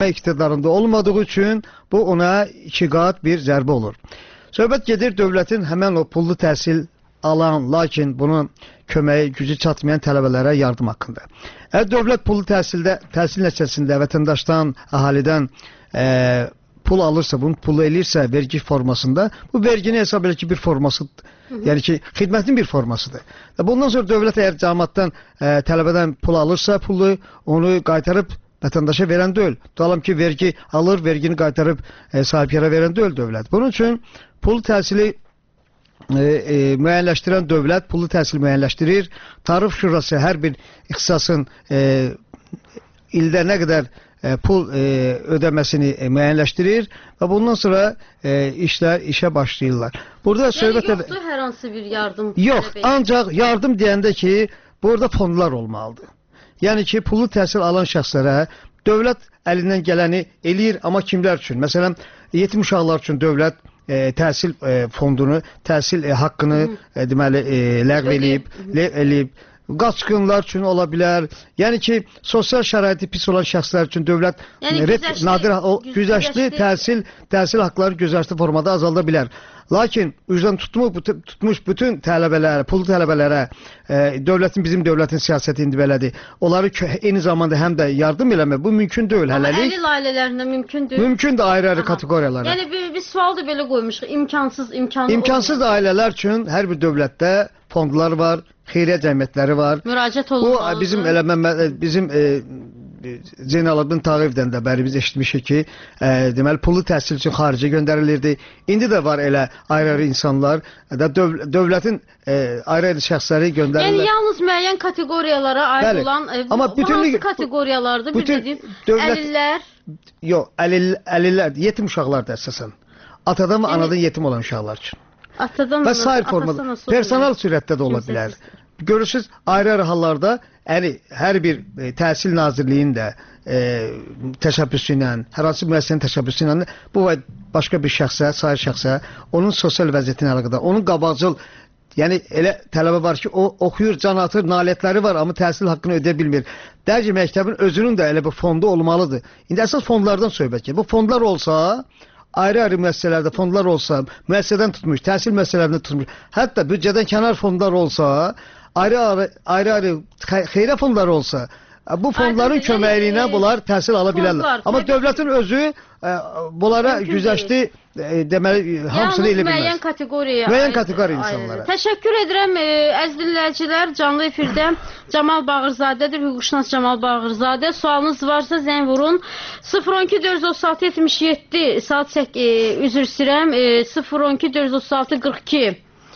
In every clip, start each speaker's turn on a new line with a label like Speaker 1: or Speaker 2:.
Speaker 1: iktidarında olmadığı üçün bu ona 2 qat bir zərbə olur. Söhbət gedir dövlətin həmən o pullu təhsil alan, lakin bunun köməyi gücü çatmayan tələbələrə yardım haqqında. Əgər dövlət pullu təhsil nəticəsində vətəndaşdan, əhalidən pul alırsa, bunu pulu eləyirsə vergi formasında, bu vergini hesab edir ki, bir formasıdır. Yəni ki, xidmətin bir formasıdır. Bundan sonra dövlət əgər cəmaatdan, tələbədən pul alırsa, pulu onu qaytarıb vətəndaşa verən deyil. Tutalım ki, vergi alır, vergini qaytarıb sahibkara verən deyil dövlət. Bunun üçün pul təhsili müəyyənləşdirən dövlət pulu təhsil müəyyənləşdirir. Tarif şurası hər bir ixtisasın ildə nə qədər pul ödəməsini müəyyənləşdirir və bundan sonra işə başlayırlar. Burada söhbət
Speaker 2: yoxdur hər hansı bir yardım.
Speaker 1: Yox, ancaq yardım deyəndə ki, burada fondlar olmalıdır. Yəni ki, pulu təhsil alan şəxslərə dövlət əlindən gələni eləyir, amma kimlər üçün? Məsələn, yetim uşaqlar üçün dövlət təhsil fondunu, təhsil haqqını deməli ləğv eləyib. Qaçqınlar üçün ola bilər. Yəni ki, sosial şəraiti pis olan şəxslər üçün dövlət güzəştli təhsil haqqları güzəştli formada azalda bilər. Lakin üzdən tutmuş bütün tələbələrə, pullu tələbələrə dövlətin, bizim dövlətin siyasəti indi belədir. Onları eyni zamanda həm də yardım eləmək bu mümkün deyil hələlik.
Speaker 2: Amma əlil ailələrində mümkündür.
Speaker 1: Mümkündür ayrı-ayrı kateqoriyalara.
Speaker 2: Yəni bir sual da belə qoymuşuq.
Speaker 1: İmkansız ailələr üçün hər bir dövlətdə fondlar var, xeyriyyə cəmiyyətləri var.
Speaker 2: Müraciət olunmalıdır.
Speaker 1: Bu bizim Zeynalabdin Tağıyevdən də bəri biz eşitmişik ki, deməli pullu təhsil üçün xaricə göndərilirdi. İndi də var elə ayrı-ayrı insanlar da dövlətin ayrı-ayrı şəxsləri göndərirlər.
Speaker 2: Yəni yalnız müəyyən kateqoriyalara aid olan hansı kateqoriyalardır? Bir dediyim, əlillər?
Speaker 1: Yox, əlillər, yetim uşaqlar da əsasən. Atadan və anadan yetim olan uşaqlar üçün. Və sair formada, personal sürətdə də ola bilər. Görürsünüz, ayrı-ayrı hallarda hər bir Təhsil Nazirliyinin də təşəbbüsü ilə, hər hansı müəssisənin təşəbbüsü ilə bu və başqa bir şəxsə, sair şəxsə, onun sosial vəziyyətinə əlaqədar, onun qabaqcıl, yəni elə tələbə var ki, o oxuyur, can atır, nailiyyətləri var, amma təhsil haqqını ödeyə bilmir. Dərc məktəbin özünün də elə bir fondu olmalıdır. İndi əsas fondlardan söhbət ki, bu fondlar olsa, ayrı-ayrı müəssisələrdə fondlar olsa, müəssisədən tutmuş, təhsil müəssisələrində tutmuş, hətta büdcədən kənar fondlar olsa, ayrı-ayrı xeyrə fondları olsa, bu fondların köməkliyinə bunlar təhsil ala bilərlər. Amma dövlətin özü bunlara güzəşti deməli hamısını elə bilməz. Müəyyən kateqoriya insanlara.
Speaker 2: Təşəkkür edirəm əziz dinləyicilər. Canlı efirdə Camal Bağırzadədir, hüquqşünas Camal Bağırzadə. Sualınız varsa zəng vurun. 012 436 77 saat 8 üzr istəyirəm. 012 436 42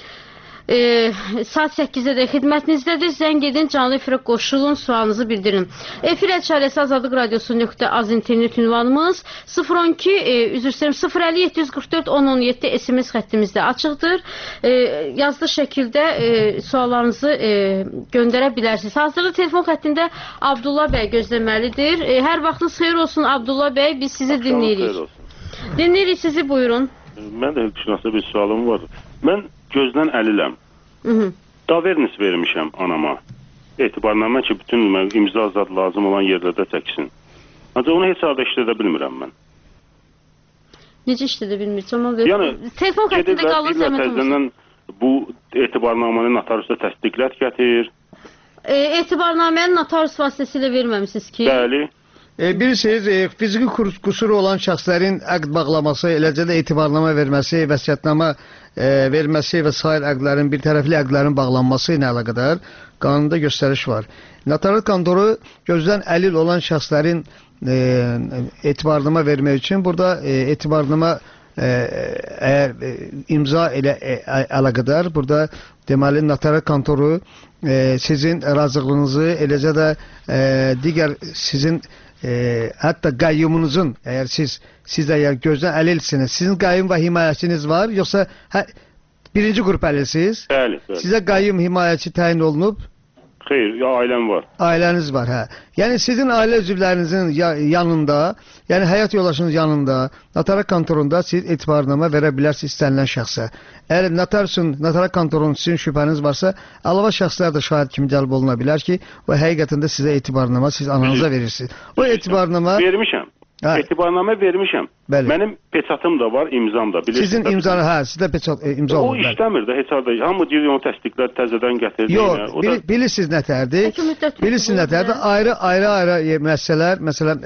Speaker 2: saat 8-də də xidmətinizdədir. Zəng edin, canlı efirə qoşulun, sualınızı bildirin. Efir əçarəsi Azadlıq Radiosu.az internet ünvanımız 012 üzr istəyirəm 050 744 1017 SMS xəttimizdə açıqdır. Yazılı şəkildə suallarınızı göndərə bilərsiniz. Hazırda telefon xəttində Abdullah bəy gözləməlidir. Hər vaxtınız xeyir olsun Abdullah bəy, biz sizi dinləyirik. Dinləyirik sizi, buyurun.
Speaker 3: Mən də hüquqşünasda bir sualım var. Mən gözdən əliləm. Davernis vermişəm anama. Etibarnamə ki, bütün imza zad lazım olan yerlərdə çəksin. Ancaq onu heç halda işlədə bilmirəm mən.
Speaker 2: Necə işlədə bilmirəm? Yəni, telefon xəttində qalın, zəhmət olmasın.
Speaker 3: Bu etibarnamanı notariusda təsdiqlət gətir.
Speaker 2: Etibarnaməni notarius vasitəsilə verməmişsiniz ki?
Speaker 3: Bəli.
Speaker 1: Bilirsiniz, fiziki qüsuru olan şəxslərin əqd bağlaması, eləcə də etibarnama verməsi, vəsiyyətnamə verməsi və sair əqdlərin, bir tərəfli əqdlərin bağlanması ilə əlaqədar qanunda göstəriş var. Notariat kontoru gözdən əlil olan şəxslərin etibarnama vermək üçün burada etibarnama əgər imza ilə əlaqədar burada deməli notariat kontoru sizin razılığınızı, eləcə də digər sizin hətta qayyumunuzun, əgər siz əgər gözdən əlilsiniz, sizin qayyum və himayəçiniz var, yoxsa birinci qrup əlilsiniz?
Speaker 3: Bəli.
Speaker 1: Sizə qayyum himayəçi təyin olunub?
Speaker 3: Xeyr, ailəm var.
Speaker 1: Ailəniz var, hə. Yəni sizin ailə üzvlərinizin yanında, yəni həyat yoldaşınız yanında, notariat kontorunda siz etibarnamə verə bilərsiniz istənilən şəxsə. Əgər notariat kontorunun sizin şübhəniz varsa, əlavə şəxslər də şahid kimi cəlb oluna bilər ki, o həqiqətində sizə etibarnama siz ananıza verirsiniz. O etibarnama...
Speaker 3: Vermişəm. etibarnamə vermişəm.
Speaker 1: Bəli.
Speaker 3: Mənim peçatım da var, imzam da.
Speaker 1: Sizin imzanı, sizdə peçat imza olur.
Speaker 3: O işləmir də heç harda. Hamı deyir onu təsdiqlər təzədən gətirdi.
Speaker 1: Yox, bilirsiniz nətərdir? Bilirsiniz nətərdir? Ayrı məsələlər, məsələn,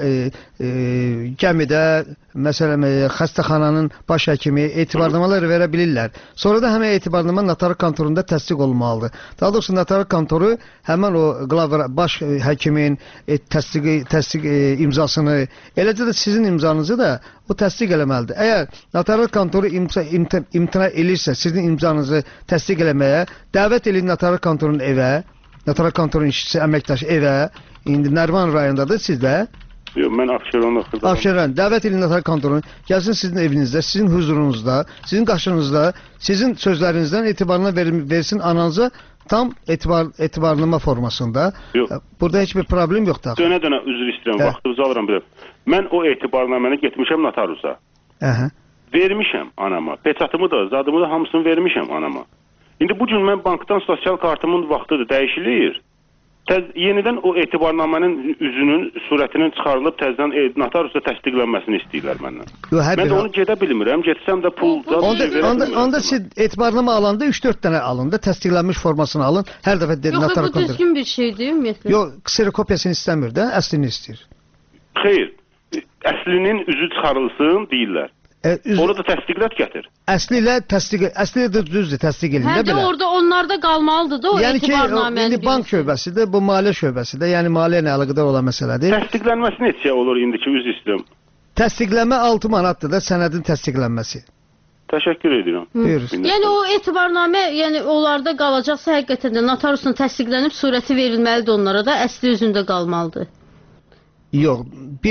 Speaker 1: gəmidə, məsələn, xəstəxananın baş həkimi etibarnamalar verə bilirlər. Sonra da həmin etibarnama notar kontorunda təsdiq olunmalıdır. Daha doğrusu notar kontoru həmin o baş həkimin təsdiq imzasını, eləcə də sizin imzanızı da o təsdiq eləməlidir. Əgər notariat kontoru imtina edirsə sizin imzanızı təsdiq eləməyə, dəvət edin notariat kontorunun evə, notariat kontorunun işçisi, əməkdaşı evə, indi Nərman rayonundadır sizdə.
Speaker 3: Yox, mən
Speaker 1: Abşeron. Dəvət edin notariat kontorunu, gəlsin sizin evinizdə, sizin huzurunuzda, sizin qarşınızda, sizin sözlərinizdən etibarına versin ananıza tam etibarlama formasında.
Speaker 3: Yox.
Speaker 1: Burada heç bir problem yoxdur.
Speaker 3: Dönə-dönə üzr istəyirəm, vaxtınızı alıram bir. Mən o etibarnaməni getmişəm notarusa. Vermişəm anama. Peçatımı da, zadımı da hamısını vermişəm anama. İndi bu gün mən bankdan sosial kartımın vaxtıdır, dəyişilir. Yenidən o etibarnamənin üzünün, surətinin çıxarılıb təzədən notarusa təsdiqlənməsini istəyirlər məndən. Mən də onu gedə bilmirəm. Getsəm də pul...
Speaker 1: Onda siz etibarnamə alanda 3-4 dənə alın da, təsdiqlənmiş formasını alın. Hər dəfə
Speaker 2: notar kontor. Yox, bu düzgün bir şeydir ümumiyyətlə.
Speaker 1: Yox, kserokopiyasını istəmir də, əslini istəyir.
Speaker 3: Xeyr, əslinin üzü çıxarılsın deyirlər. Onu da təsdiqlət gətir.
Speaker 1: Əsli də düzdür, təsdiq edin də belə.
Speaker 2: Hə, orada onlarda qalmalıdır da o etibarnamənin.
Speaker 1: Yəni ki, bank şöbəsidir, bu maliyyə şöbəsidir, yəni maliyyə ilə əlaqədar olan məsələdir.
Speaker 3: Təsdiqlənməsi neçə olur indiki, üzr istəyirəm.
Speaker 1: Təsdiqlənmə 6 manatdır da, sənədin təsdiqlənməsi.
Speaker 3: Təşəkkür edirəm.
Speaker 2: Yəni o etibarnamə, yəni onlarda qalacaqsa həqiqətən də notarusun təsdiqlənib surəti verilməlidir onlara da, əsli üzündə qalmalıdır.
Speaker 1: Yox,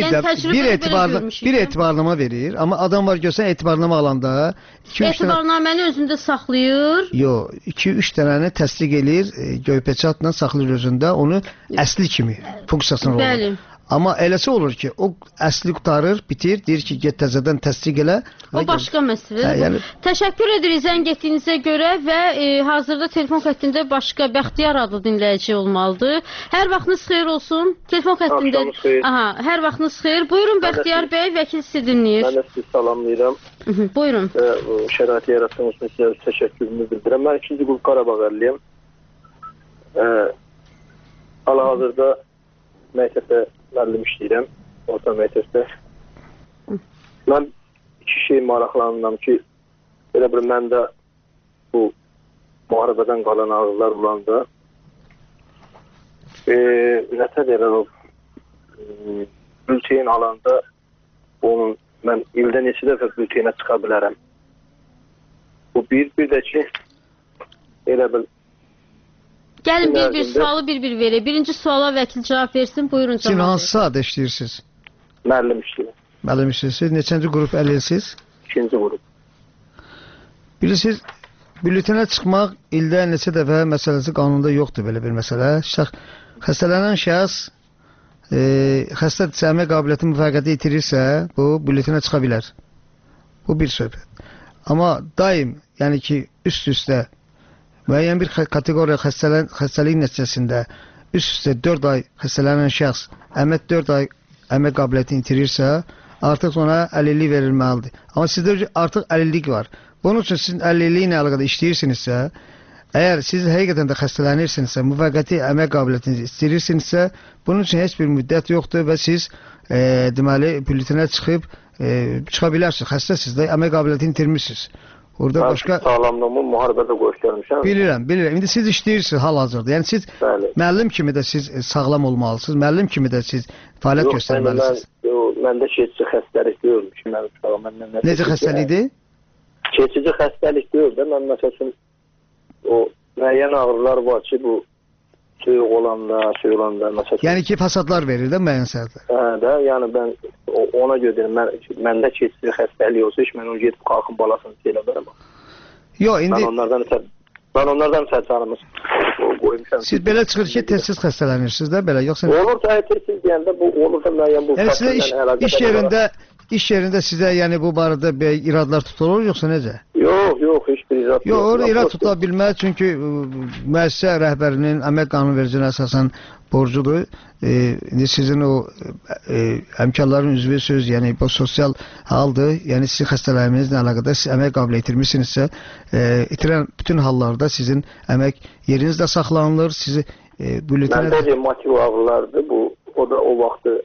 Speaker 1: bir etibarnama verir, amma adam var görsən etibarnama alanda
Speaker 2: etibarnaməni özündə saxlayır.
Speaker 1: Yox, 2-3 dənəni təsdiq eləyir, göypeçatla saxlayır özündə, onu əsli kimi funksiyasına olur.
Speaker 2: Bəli.
Speaker 1: Amma eləsi olur ki, o əsli qutarır, bitir, deyir ki, get təzədən təsdiq elə.
Speaker 2: O başqa məsələdir. Təşəkkür edirik zəng etdiyinizə görə və hazırda telefon xəttində başqa Bəxtiyar adlı dinləyici olmalıdır. Hər vaxtınız xeyir olsun. Telefon xəttində... Aha, hər vaxtınız xeyir. Buyurun Bəxtiyar bəy, vəkil sizi dinləyir.
Speaker 4: Mən də sizi salamlayıram.
Speaker 2: Buyurun.
Speaker 4: Şəraiti yaratdığınız üçün sizə təşəkkürümü bildirəm. Mən 2-ci qrup Qarabağ əliyəm. Hal-hazırda məktəbdə müəllim işləyirəm, orta məktəbdə. Mən iki şey maraqlanıram ki, elə bir məndə bu müharibədən qalan ağrılar olanda nətər deyirlər o bülteyn alanda onun mən ildə neçə dəfə bülteynə çıxa bilərəm. Bu bir də ki elə bir
Speaker 2: gəlin bir sualı bir verək. Birinci suala vəkil cavab versin. Buyurun cavab.
Speaker 1: Siz hansı sahədə işləyirsiniz?
Speaker 4: Müəllim işləyirəm.
Speaker 1: Müəllim işləyirsiniz. Neçənci qrup əlilsiniz?
Speaker 4: 2-ci qrup.
Speaker 1: Bilirsiniz, bültenə çıxmaq ildə neçə dəfə məsələsi qanunda yoxdur belə bir məsələ. Xəstələnən şəxs xəstə əmək qabiliyyəti müvəqqəti itirirsə, bu bültenə çıxa bilər. Bu bir söhbət. Amma daim, yəni ki, üst-üstə müəyyən bir kateqoriya xəstəlik nəticəsində üst-üstə 4 ay xəstələnən şəxs 4 ay əmək qabiliyyətini itirirsə, artıq ona əlillik verilməlidir. Amma sizdə artıq əlillik var. Bunun üçün sizin əlilliyi ilə əlaqədə işləyirsinizsə, əgər siz həqiqətən də xəstələnirsinizsə, müvəqqəti əmək qabiliyyətini istirirsinizsə, bunun üçün heç bir müddət yoxdur və siz deməli, bültenə çıxa bilərsiniz. Xəstəsiz də əmək qabiliyyətini itirmişsiniz. Orada başqa
Speaker 4: sağlamlığımı müharibədə qoyub gəlmişəm.
Speaker 1: Bilirəm. İndi siz işləyirsiniz hal-hazırda. Yəni siz müəllim kimi də siz sağlam olmalısınız. Müəllim kimi də siz fəaliyyət göstərməlisiniz.
Speaker 4: Məndə keçici xəstəlik deyilmiş.
Speaker 1: Necə xəstəlikdir?
Speaker 4: Keçici xəstəlik deyil də. Mən məsələn o müəyyən ağrılar var ki, bu soyuq olanda məsələn.
Speaker 1: Yəni ki, fasadlar verir də müəyyən səhətlər.
Speaker 4: Hə də, yəni mən ona görə məndə keçici xəstəlik olsa, mən onu gedib qalxın balasını elə verəm.
Speaker 1: Yox, indi
Speaker 4: mən onlardan sərçanımız qoymuşam.
Speaker 1: Siz belə çıxır ki, tez-tez xəstələnirsiniz də belə, yoxsa
Speaker 4: olur da tez-tez deyəndə bu olur da müəyyən bu.
Speaker 1: Yəni sizə iş yerində sizə yəni bu barədə iradlar tutulur yoxsa necə?
Speaker 4: Yox, heç bir izah
Speaker 1: yox. Orada irad tuta bilməz, çünki müəssisə rəhbərinin əmək qanunvericiliyinə əsasən borcudur. Sizin o həmkarların üzvüsünüz, yəni bu sosial haldır. Yəni sizin xəstəliyinizlə əlaqədar siz əmək qabiliyyəti itirmisinizsə, itirən bütün hallarda sizin əmək yeriniz də saxlanılır. Sizi bülletinə...
Speaker 4: Məndə revmatik ağrılardır. O da o vaxtı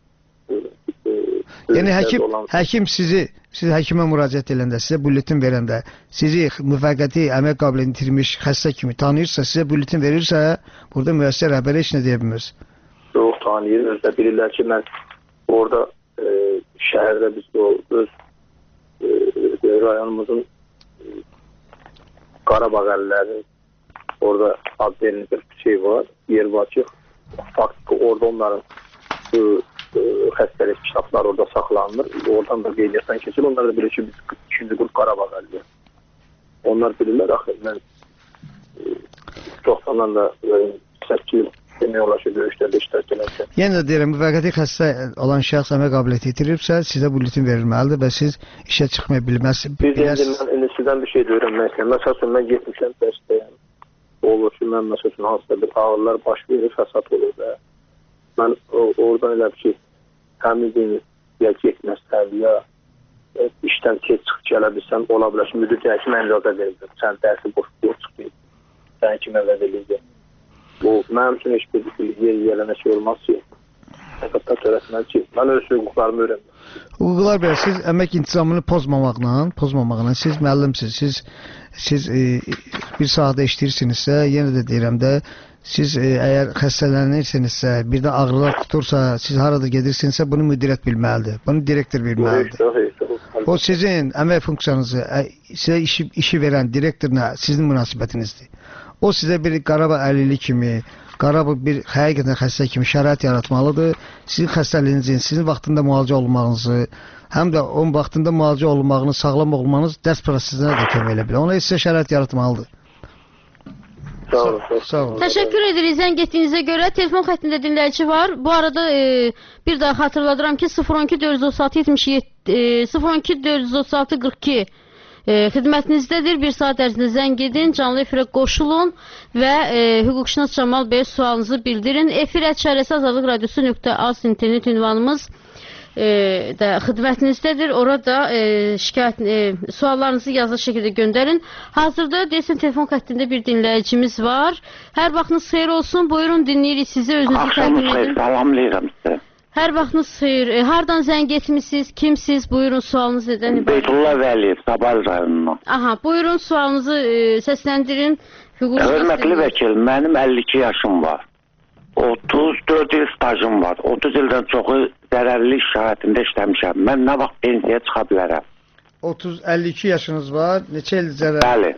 Speaker 1: yəni həkim siz həkimə müraciət edəndə, sizə bülletin verəndə, sizi müvəqqəti əmək qabiliyyətini itirmiş xəstə kimi tanıyırsa, sizə bülletin verirsə, burada müəssisə rəhbəri heç nə deyə bilmir.
Speaker 4: Yox, tanıyır. Özdə bilirlər ki, mən orada şəhərdə biz öz rayonumuzun Qarabağ əllərinin orada adlı bir şey var, yer var ki, faktiki orada onların xəstəlik kitabları orada saxlanılır. Oradan da qeydiyyatdan keçir. Onlar da bilir ki, biz 2-ci qrup Qarabağ əldir. Onlar bilirlər, axı, mən 90-dan da 8 il demək olar ki, döyüşlərdə iştirak edərkən.
Speaker 1: Yəni də deyirəm, müvəqqəti xəstə olan şəxs əmək qabiliyyəti itiribsə, sizə bülletin verilməlidir və siz işə çıxmaya bilməzsiniz.
Speaker 4: Mən sizdən bir şey də öyrənmək istəyirəm. Məsəl üçün, mən getmişəm dəstəyəm. Olur ki, mən məsəl üçün, hansısa bir ağırlar baş verir, fəsad olur və mən oradan elə bir ki, həmin gün ya getməzsən, ya işdən tez çıxıb gələ bilsən, ola bilər ki, müdür deyək ki, mən icazə verirəm. Sən dərsi boş çıxmayın. Sən kimə vəd edəcək. Bu, mənim üçün heç bir yerləmə şey olmaz ki, həqiqətdə törətməli ki, mən öz hüquqlarımı öyrənməm.
Speaker 1: Hüquqlar belə, siz əmək intizamını pozmamaqla, siz müəllimsiniz, siz bir sahədə işləyirsinizsə, yenə də deyirəm də, siz əgər xəstələnirsinizsə, bir də ağrılar tutursa, siz harada gedirsinizsə, bunu müdiriyyət bilməlidir, bunu direktor bilməlidir. O sizin əmək funksiyanızı, sizə işi verən direktorla sizin münasibətinizdir. O sizə bir Qarabağ əlili kimi, Qarabağ bir həqiqətən xəstə kimi şərait yaratmalıdır. Sizin xəstəliyinizin, sizin vaxtında müalicə olunmağınızı, həm də onun vaxtında müalicə olunmağını, sağlam olmanız dərs prosesinə də kömək edə bilər. Ona sizə şərait yaratmalıdır.
Speaker 4: Sağ olun.
Speaker 2: Təşəkkür edirik zəng etdiyinizə görə. Telefon xəttində dinləyici var. Bu arada bir daha xatırladıram ki, 012 436 77 012 436 42 xidmətinizdədir. Bir saat ərzində zəng edin, canlı efirə qoşulun və hüquqşünas Camal Bey sualınızı bildirin. efir@azadlıq radiosu.az internet ünvanımız da xidmətinizdədir. Orada suallarınızı yazılı şəkildə göndərin. Hazırda desin telefon xəttində bir dinləyicimiz var. Hər vaxtınız xeyir olsun. Buyurun, dinləyirik sizi. Özünüzü təqdim edin.
Speaker 5: Salamlayıram sizə.
Speaker 2: Hər vaxtınız xeyir. Hardan zəng etmişsiniz? Kimsiz? Buyurun, sualınız edən ibarət.
Speaker 5: Beytullah Vəliyev, Sabah rayonundan.
Speaker 2: Aha, buyurun, sualınızı səsləndirin.
Speaker 5: Hörmətli vəkil, mənim 52 yaşım var. 34 il stajım var. 30 ildən çoxu zərərli iş şəraitində işləmişəm. Mən nə vaxt pensiyaya çıxa bilərəm?
Speaker 1: 52 yaşınız var. Neçə il zərərli?
Speaker 5: Bəli.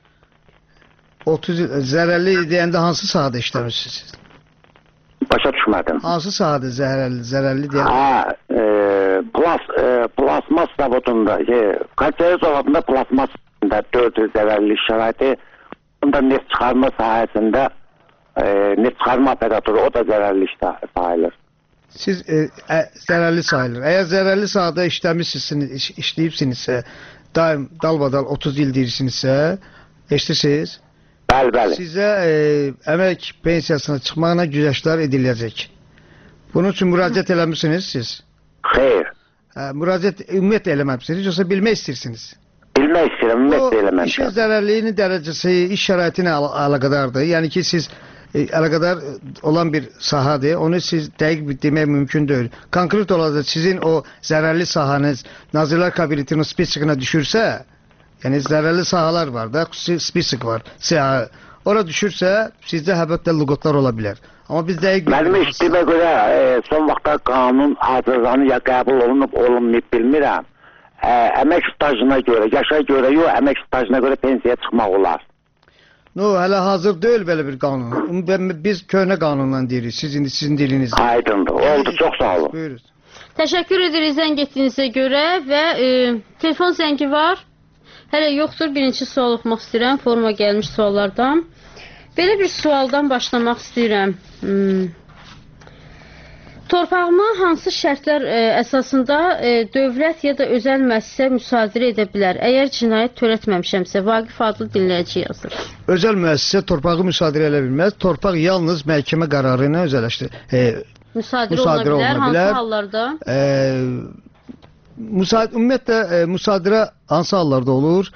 Speaker 1: 30 il zərərli deyəndə hansı sahədə işləmişsiniz?
Speaker 5: Başa düşmədim.
Speaker 1: Hansı sahədə zərərli deyəndə?
Speaker 5: Plasmas zavodunda, Qaçayı zavodunda plasmas 4 il zərərli iş şəraiti, bunda neft çıxarma sahəsində neft çıxarma operatoru, o da zərərli iş sayılır.
Speaker 1: Siz zərərli sayılır. Əgər zərərli sahədə işləyibsinizsə, daim dalbadal 30 il deyirsinizsə, eşitirsiniz?
Speaker 5: Bəli, bəli.
Speaker 1: Sizə əmək pensiyasına çıxmağına güzəştlər ediləcək. Bunun üçün müraciət eləmişsiniz siz?
Speaker 5: Xeyr.
Speaker 1: Müraciət ümumiyyətlə eləməmişsiniz, yoxsa bilmək istəyirsiniz?
Speaker 5: Bilmək istəyirəm, ümumiyyətlə eləməmişəm.
Speaker 1: İşin zərərliyinin dərəcəsi iş şəraitinə əlaqədardır. Yəni ki, siz əlaqədar olan bir sahədir, onu siz dəqiq demək mümkün deyil. Konkret olaraq sizin o zərərli sahəniz Nazirlər Kabinetinin spesifikinə düşürsə, yəni zərərli sahələr var da, xüsusi spesifik var, siyahı. Ora düşürsə, sizdə həbətdə lüğətlər ola bilər. Amma biz dəqiq...
Speaker 5: Mənim eşitdiyimə görə son vaxtda qanun hazırlanı ya qəbul olunub, olunmayıb bilmirəm. Əmək stajına görə, yaşa görə yox, əmək stajına görə pensiyaya çıxmaq olar.
Speaker 1: Hələ hazır deyil belə bir qanun. Biz köhnə qanundan deyirik, sizin dilinizdə.
Speaker 5: Aydındır, oldu, çox sağ olun.
Speaker 1: Buyurun.
Speaker 2: Təşəkkür edirik zəng etdiyinizə görə və telefon zəngi var. Hələ yoxdur, birinci sual oxumaq istəyirəm, forma gəlmiş suallardan. Belə bir sualdan başlamaq istəyirəm. Torpağımı hansı şərtlər əsasında dövlət ya da özəl müəssisə müsadirə edə bilər? Əgər cinayət törətməmişəmsə, Vaqif adlı dinləyici yazır.
Speaker 1: Özəl müəssisə torpağı müsadirə edə bilməz. Torpaq yalnız məhkəmə qərarı ilə
Speaker 2: müsadirə oluna bilər. Hansı hallarda?
Speaker 1: Ümumiyyətlə, müsadirə hansı hallarda olur?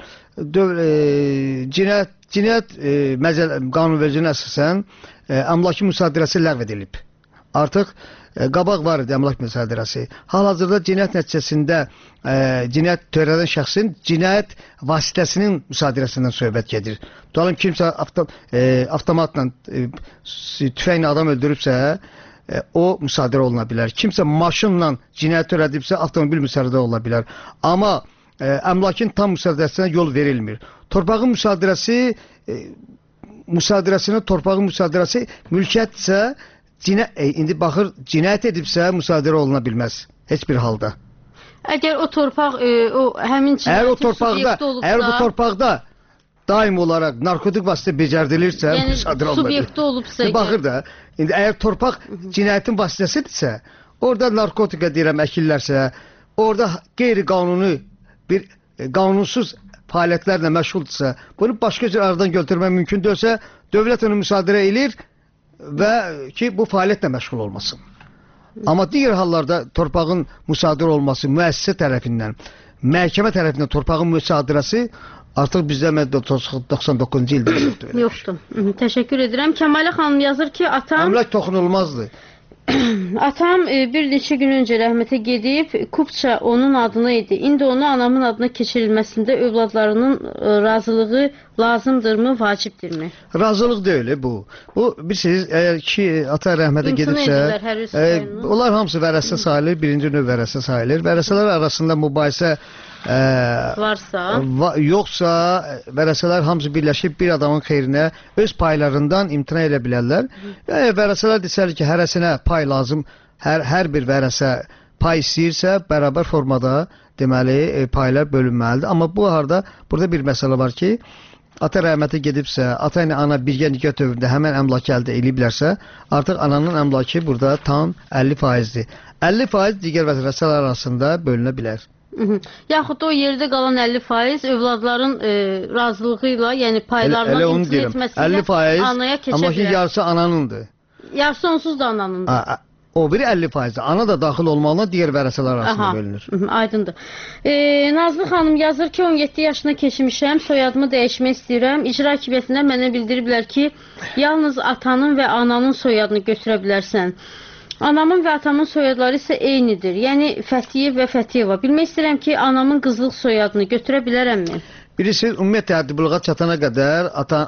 Speaker 1: Cinayət qanunvericiliyinə əsasən əmlaki müsadirəsi ləğv edilib. Artıq qabaq var idi əmlak müsadirəsi. Hal-hazırda cinayət nəticəsində cinayət törədən şəxsin cinayət vasitəsinin müsadirəsindən söhbət gedir. Tutalım kimsə avtomatla tüfənglə adam öldürübsə, o müsadirə oluna bilər. Kimsə maşınla cinayət törədibsə, avtomobil müsadirə oluna bilər. Amma əmlakin tam müsadirəsinə yol verilmir. Torpağın müsadirəsi, torpağın müsadirəsi mülkiyyətsə, indi baxır, cinayət edibsə müsadirə oluna bilməz. Heç bir halda.
Speaker 2: Əgər o torpaq həmin cinayətin subyekti olubsa...
Speaker 1: Əgər o torpaqda daim olaraq narkotik vasitə becərdilirsə, müsadirə oluna bilməz.
Speaker 2: Subyekti olubsa...
Speaker 1: Baxır da, indi əgər torpaq cinayətin vasitəsidirsə, orada narkotika deyirəm əkillərsə, orada qeyri-qanuni bir qanunsuz fəaliyyətlərlə məşğuldursa, bunu başqa cür aradan götürmək mümkün deyilsə, dövlət onu müsadirə edir və ki, bu fəaliyyətlə məşğul olmasın. Amma digər hallarda torpağın müsadirə olması müəssisə tərəfindən, məhkəmə tərəfindən torpağın müsadirəsi artıq bizdə 99-cu ildə yoxdur.
Speaker 2: Yoxdur. Təşəkkür edirəm. Kəmalə xanım yazır ki, atam...
Speaker 1: Əmlak toxunulmazdır.
Speaker 2: Atam bir neçə gün öncə rəhmətə gedib, Kupça onun adına idi. İndi onu anamın adına keçirilməsində övladlarının razılığı lazımdırmı, vacibdirmi?
Speaker 1: Razılıq deyil bu. Bu, bilirsiniz, əgər ki, ata rəhmətə gedibsə, onlar hamısı vərəsə sayılır, birinci növ vərəsə sayılır. Vərəsələr arasında mübahisə yoxsa vərəsələr hamısı birləşib bir adamın xeyrinə öz paylarından imtina edə bilərlər. Vərəsələr desələr ki, hərəsinə pay lazım, hər bir vərəsə pay istəyirsə, bərabər formada deməli paylar bölünməlidir. Amma burada bir məsələ var ki, ata rəhmətə gedibsə, ata ilə ana birgə nikah dövründə həmən əmlakı əldə ediblərsə, artıq ananın əmlakı burada tam 50%-dir. 50% digər vərəsələr arasında bölünə bilər.
Speaker 2: Yaxud da o yerdə qalan 50% övladların razılığı ilə, yəni paylarından imtina etməsilə anaya keçə bilər.
Speaker 1: Amma ki, yarısı ananındır.
Speaker 2: Yarısı onsuz da ananındır.
Speaker 1: O biri 50%. Ana da daxil olmağına digər vərəsələr arasında bölünür.
Speaker 2: Aydındır. Nazlı xanım yazır ki, 17 yaşına keçmişəm, soyadımı dəyişmək istəyirəm. İcra hakimiyyətindən mənə bildiriblər ki, yalnız atanın və ananın soyadını götürə bilərsən. Anamın və atamın soyadları isə eynidir. Yəni Fəthiyev və Fəthiyeva. Bilmək istəyirəm ki, anamın qızlıq soyadını götürə bilərəmmi?
Speaker 1: Bilirsiniz, ümumiyyətlə həddibuluğa çatana qədər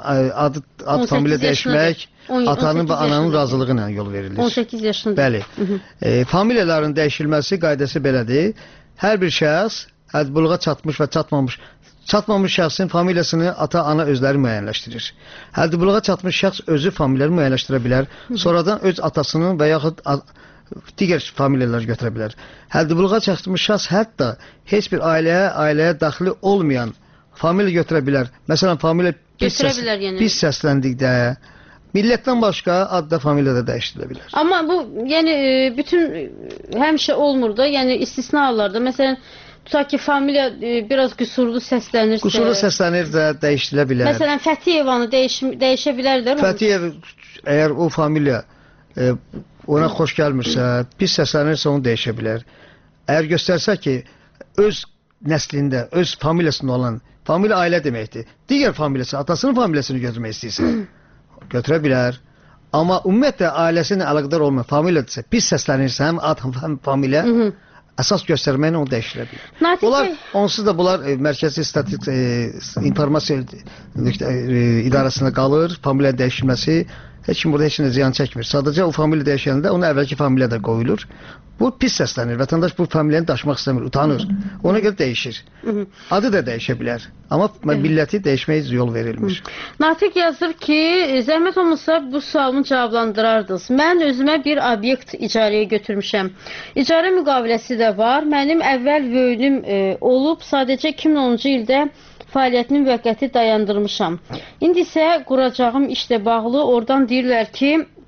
Speaker 1: ad familiya dəyişmək atanın və ananın razılığı ilə yol verilir.
Speaker 2: 18 yaşında.
Speaker 1: Bəli. Familiyaların dəyişilməsi qaydası belədir. Hər bir şəxs həddibuluğa çatmış və çatmamış şəxsin familiyasını ata-ana özləri müəyyənləşdirir. Həddibuluğa çatmış şəxs özü familiyanı müəyyənləşdirə bilər. Sonradan öz atasının və yaxud digər familiyaları götürə bilər. Həddibuluğa çatmış şəxs hətta heç bir ailəyə daxili olmayan familiya götürə bilər. Məsələn, familiya pis səsləndikdə, millətdən başqa adda familiyada dəyişdirilə bilər.
Speaker 2: Amma bu, yəni, bütün həmişə olmur da, yəni istisna hallarda. Məsələn, tutaq ki, familiya biraz qüsurlu səslənirsə...
Speaker 1: Qüsurlu səslənir də dəyişdirilə bilər.
Speaker 2: Məsələn, Fətiyevanı dəyişə bilərlər.
Speaker 1: Fətiyev, əgər o familiya ona xoş gəlmirsə, pis səslənirsə onu dəyişə bilər. Əgər göstərsə ki, öz nəslində, öz familiyasında olan, familiya ailə deməkdir. Digər familiyası, atasının familiyasını götürmək istəyirsə, götürə bilər. Amma ümumiyyətlə ailəsinə əlaqədar olmayan familiyadirsə, pis səslənirsə, həm familiya əsas göstərməklə onu dəyişdirə bilər. Onlar, onsuz da bunlar Mərkəzi Statistik İnformasiya İdarəsində qalır, familiya dəyişilməsi. Heç kim burada heç nə ziyan çəkmir. Sadəcə o familiya dəyişəndə ona əvvəlki familiya da qoyulur. Bu pis səslənir. Vətəndaş bu familiyanı daşımaq istəmir, utanır. Ona görə dəyişir. Adı da dəyişə bilər. Amma milləti dəyişməyə yol verilmiş.
Speaker 2: Natiq yazır ki, zəhmət olmasa bu sualımı cavablandırardınız. Mən özümə bir obyekt icarəyə götürmüşəm. İcarə müqaviləsi də var. Mənim əvvəl vöyünüm olub, sadəcə 2010-cu ildə fəaliyyətini müvəqqəti dayandırmışam. İndi isə quracağım işlə bağlı oradan deyirlər ki,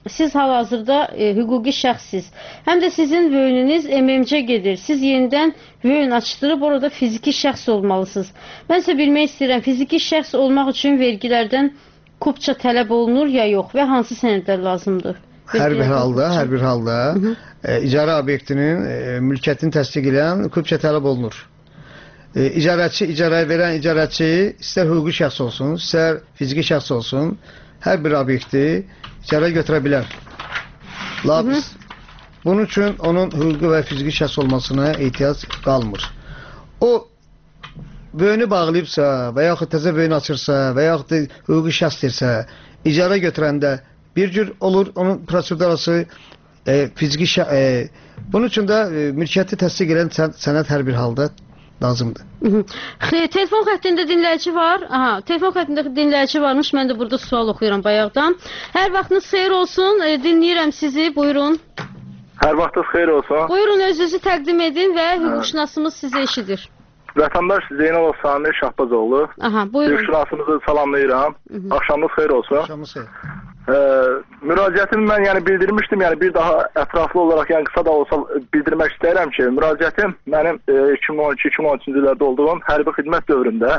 Speaker 2: siz hal-hazırda hüquqi şəxssiz. Həm də sizin vöyününüz MMC gedir. Siz yenidən vöyün açdırıb orada fiziki şəxs olmalısınız. Mən sizə bilmək istəyirəm, fiziki şəxs olmaq üçün vergilərdən kupça tələb olunur ya yox və hansı sənədlər lazımdır?
Speaker 1: Hər bir halda icarə obyektinin mülkiyyətini təsdiq edən kupça tələb olunur. İcarəçi, icarəyə verən icarəçi istər hüquqi şəxs olsun, istər fiziki şəxs olsun, hər bir obyekti icarə götürə bilər. Bunun üçün onun hüquqi və fiziki şəxs olmasına ehtiyac qalmır. O böyünü bağlayıbsa və yaxud təzə böyünü açırsa və yaxud hüquqi şəxsdirsə, icarə götürəndə bir cür olur, onun prosedurası fiziki şəxs. Bunun üçün də mülkiyyəti təsdiq edən sənəd hər bir halda lazımdır.
Speaker 2: Telefon xəttində dinləyici var. Telefon xəttində dinləyici varmış. Mən də burada sual oxuyuram bayaqdan. Hər vaxtınız xeyir olsun. Dinləyirəm sizi. Buyurun.
Speaker 6: Hər vaxtınız xeyir olsun.
Speaker 2: Buyurun, özünüzü təqdim edin və hüquqşünasımız sizi eşidir.
Speaker 6: Vətəndaş Zeynalov Sami Şahbazoğlu.
Speaker 2: Buyurun.
Speaker 6: Hüquqşünasımızı salamlayıram. Axşamınız xeyir olsun.
Speaker 1: Axşamınız xeyir.
Speaker 6: Müraciətimi mən bildirmişdim, bir daha ətraflı olaraq, qısa da olsa bildirmək istəyirəm ki, müraciətim mənim 2012-2013-cü illərdə olduğum hərbi xidmət dövründə,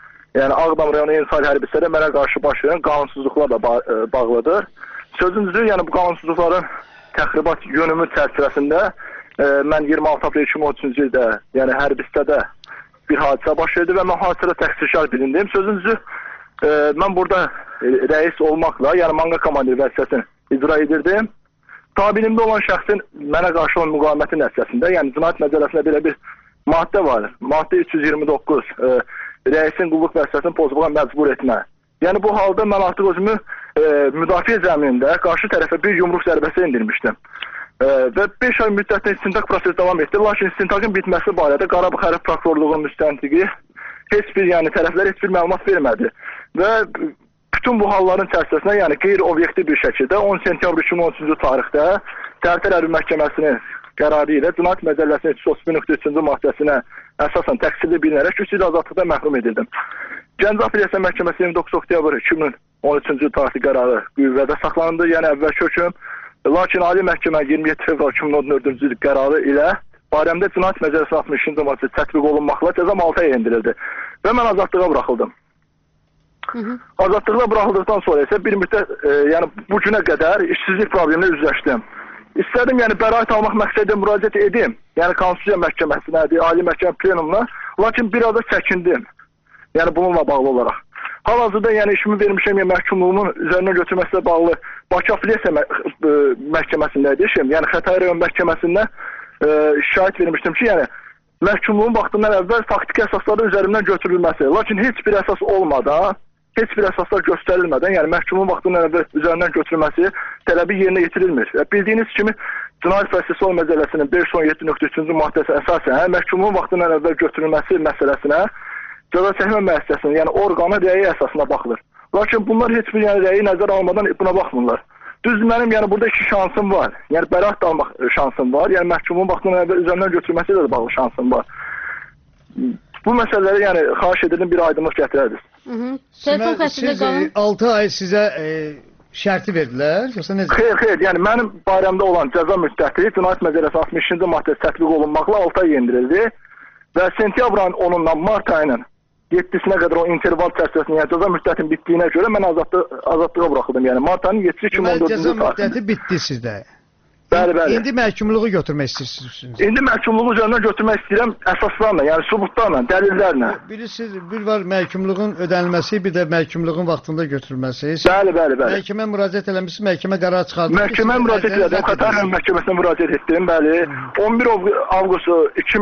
Speaker 6: Ağdam rayonu İnsal hərbi hissədə mənə qarşı baş verən qanunsuzluqlarla bağlıdır. Sözün düzü, bu qanunsuzluqların təxribat yönümü çərçivəsində mən 26 aprel 2013-cü ildə, hərbi hissədə bir hadisə baş verdi və mən hadisədə təqsirkar bilindim. Sözün düzü, mən burada rəis olmaqla, manqa komandiri vəzifəsini icra edirdim. Tabilimdə olan şəxsin mənə qarşı olan müqaviməti nəticəsində, Cinayət Məcəlləsində belə bir maddə var. Maddə 329, rəisin qulluq vəzifəsini pozmağa məcbur etmə. Bu halda mən artıq özümü müdafiə zəminində qarşı tərəfə bir yumruq zərbəsi indirmişdim. Və 5 ay müddətində istintaq prosesi davam etdi. Lakin istintaqın bitməsi barədə Qarabağ Hərbi Prokurorluğunun müstəntiqi heç bir, tərəflər heç bir məlumat vermədi. Və bütün bu halların çərçivəsində, qeyri-obyektiv bir şəkildə 10 sentyabr 2013-cü tarixdə Tərtər Hərbi Məhkəməsinin qərarı ilə Cinayət Məcəlləsinin 331.3-cü maddəsinə əsasən təqsirli bilinərək 3 il azadlıqdan məhrum edildim. Gəncə Apellyasiya Məhkəməsi 29 oktyabr 2013-cü tarixli qərarı qüvvədə saxlandı, əvvəlki hökm. Lakin Ali Məhkəmə 27 fevral 2014-cü il qərarı ilə barəmdə Cinayət Məcəlləsinin 62-ci maddəsi tətbiq olunmaqla cəzam 6 aya endirildi və mən azadlığa buraxıldım. Azadlığa buraxıldıqdan sonra isə bir müddət, bu günə qədər işsizlik probleminə üzləşdim. İstədim, bəraət almaq məqsədilə müraciət edim, Konstitusiya Məhkəməsinə, Ali Məhkəmə plenumuna, lakin bir ada çəkindim, bununla bağlı olaraq. Hal-hazırda işimi vermişəm, məhkumluğumun üzərinə götürməsilə bağlı Bakı Apellyasiya Məhkəməsindəydim, Xətai rayon məhkəməsində şahid vermişdim ki, məhkumluğun vaxtından əvvəl faktiki əsasların üzərindən götürülməsi, lakin heç bir əsas olmadan, heç bir əsaslar göstərilmədən, məhkumun vaxtından əvvəl üzərindən götürülməsi tələbi yerinə yetirilmir. Bildiyiniz kimi, Cinayət Prosessual Məcəlləsinin 517.3-cü maddəsi əsasən məhkumun vaxtından əvvəl götürülməsi məsələsinə cəza çəkmə müəssisəsinin, orqanı rəyi əsasına baxılır. Lakin bunlar heç bir rəyi nəzər almadan buna baxmırlar. Düz mənim burada 2 şansım var. Bəraət almaq şansım var. Məhkumun vaxtından əvvəl üzərindən götürülməsi ilə bağlı şansım var. Bu məsələləri xahiş edirdim, bir aydınlıq gətirərdiniz.
Speaker 1: Siz 6 ay sizə şərti verdilər, yoxsa necə?
Speaker 6: Xeyr, mənim barəmdə olan cəza müddəti Cinayət Məcəlləsi 62-ci maddəsi tətbiq olunmaqla 6 ay endirildi və sentyabr ayının 10-dan mart ayının 7-sinə qədər o interval çərçivəsində, cəza müddətinin bitdiyinə görə mən azadlığa buraxıldım. Mart ayının 7-ci 2014-cü
Speaker 1: cəza müddəti bitdi sizdə.
Speaker 6: Bəli.
Speaker 1: İndi məhkumluğu götürmək istəyirsiniz.
Speaker 6: İndi məhkumluğu üzərindən götürmək istəyirəm əsaslarla, sübutlarla, dəlillərlə.
Speaker 1: Bilirsiniz, bir var məhkumluğun ödənilməsi, bir də məhkumluğun vaxtında götürülməsi.
Speaker 6: Bəli.
Speaker 1: Məhkəmə müraciət eləmişsiniz, məhkəmə qərar çıxardı.
Speaker 6: Məhkəmə müraciət elədim, Xətai rayon məhkəməsinə müraciət etdim, bəli. 11 avqust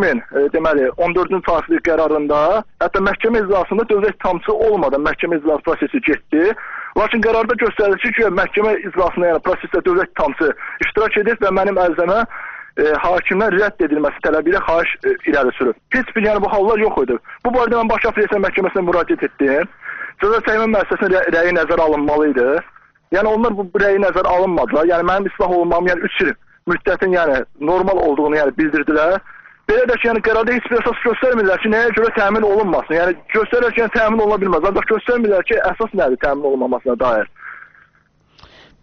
Speaker 6: 2014-cü tarixli qərarında, hətta məhkəmə iclasında dövlət ittihamçısı olmadan məhkəmə iclası prosesi getdi. Lakin qərarda göstərilir ki, məhkəmə iclasında, prosesdə dövlət ittihamçısı iştirak edib və mənim ərizəmə hakimdən rədd edilməsi tələbi ilə xahiş irəli sürüb. Heç bir bu hallar yox idi. Bu barədə mən Bakı Apellyasiya Məhkəməsinə müraciət etdim. Cəza çəkmə müəssisəsinin rəyi nəzərə alınmalı idi. Onlar bu rəyi nəzərə alınmadılar. Mənim islah olmam 3 il müddətin normal olduğunu bildirdilər. Belə də ki, qərarda heç bir əsas göstərmirlər ki, nəyə görə təmin olunmasın. Göstərirlər ki, təmin oluna bilməz. Ancaq göstərmirlər ki, əsas nədir təmin olunmamasına dair.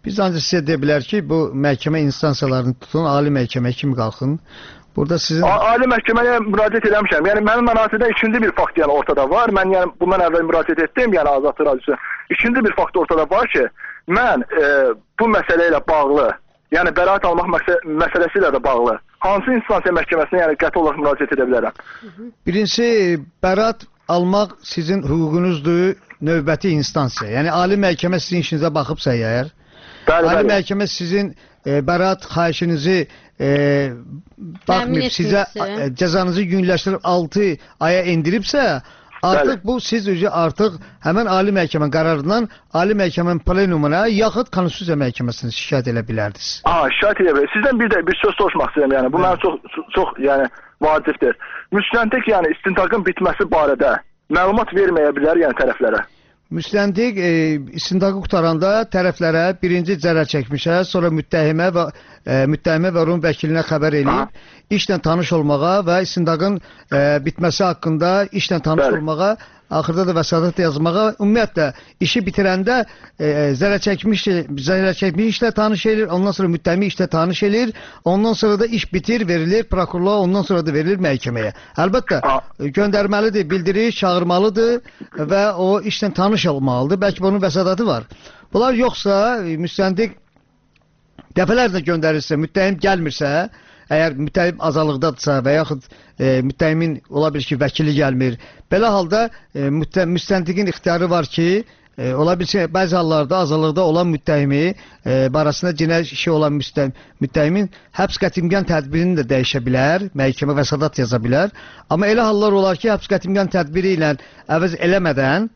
Speaker 1: Biz ancaq sizə deyə bilər ki, bu məhkəmə instansiyalarını tutun, ali məhkəmə kimi qalxın. Burada sizin...
Speaker 6: Ali məhkəməyə müraciət eləmişəm. Yəni, mənim mənasədə ikinci bir fakt yəni, ortada var. Mən yəni, bundan əvvəl müraciət etdim, yəni Azadlıq Radiosu. İkinci bir fakt ortada var ki, mən bu məsələ ilə bağlı, yəni bəraət almaq məsələsi ilə də bağlı, hansı instansiya məhkəməsinə yəni qəti olaraq müraciət edə bilərəm?
Speaker 1: Birincisi, bəraət almaq sizin hüququnuzdur, növbəti instansiya. Yəni, ali məhkəmə sizin işinizə baxıbsa əgər, ali məhkəmə sizin bəraət xahişinizi baxmayıb, sizə cəzanızı günləşdirib 6 aya indiribsə, artıq bu siz artıq həmən ali məhkəmə qərarından ali məhkəmənin plenumuna yaxud konstitusiya məhkəməsinə şikayət edə bilərdiniz.
Speaker 6: Şikayət edə bilərdiniz. Sizdən bir söz soruşmaq istəyirəm, yəni bu mənə çox yəni vacibdir. Müstəntiq yəni istintaqın bitməsi barədə məlumat verməyə bilər yəni tərəflərə.
Speaker 1: Müstəntiq istintaqı qutaranda tərəflərə birinci zərər çəkmişə, sonra müttəhimə və onun vəkilinə xəbər eləyib, işlə tanış olmağa və istintaqın bitməsi haqqında işlə tanış olmağa, axırda da vəsadat yazmağa, ümumiyyətlə işi bitirəndə zərər çəkmiş işlə tanış edir, ondan sonra müttəhimi işlə tanış edir, ondan sonra da iş bitir, verilir prokurorluğa, ondan sonra da verilir məhkəməyə. Əlbəttə, göndərməlidir, bildirir, çağırmalıdır və o işlə tanış olmalıdır. Bəlkə bunun vəsadatı var. Bunlar yoxsa, müstəntiq dəfələrlə göndərirsə, müttəhim gəlmirsə, əgər müttəhim azadlıqdadırsa və yaxud müttəhimin ola bilir ki, vəkili gəlmir, belə halda müstəntiqin ixtiyarı var ki, ola bilir ki, bəzi hallarda azadlıqda olan müttəhimi barəsində cinayət işi olan müttəhimin həbs qətimkan tədbirini də dəyişə bilər, məhkəmə vəsadat yaza bilər. Amma elə hallar olar ki, həbs qətimkan tədbiri ilə əvəz eləmədən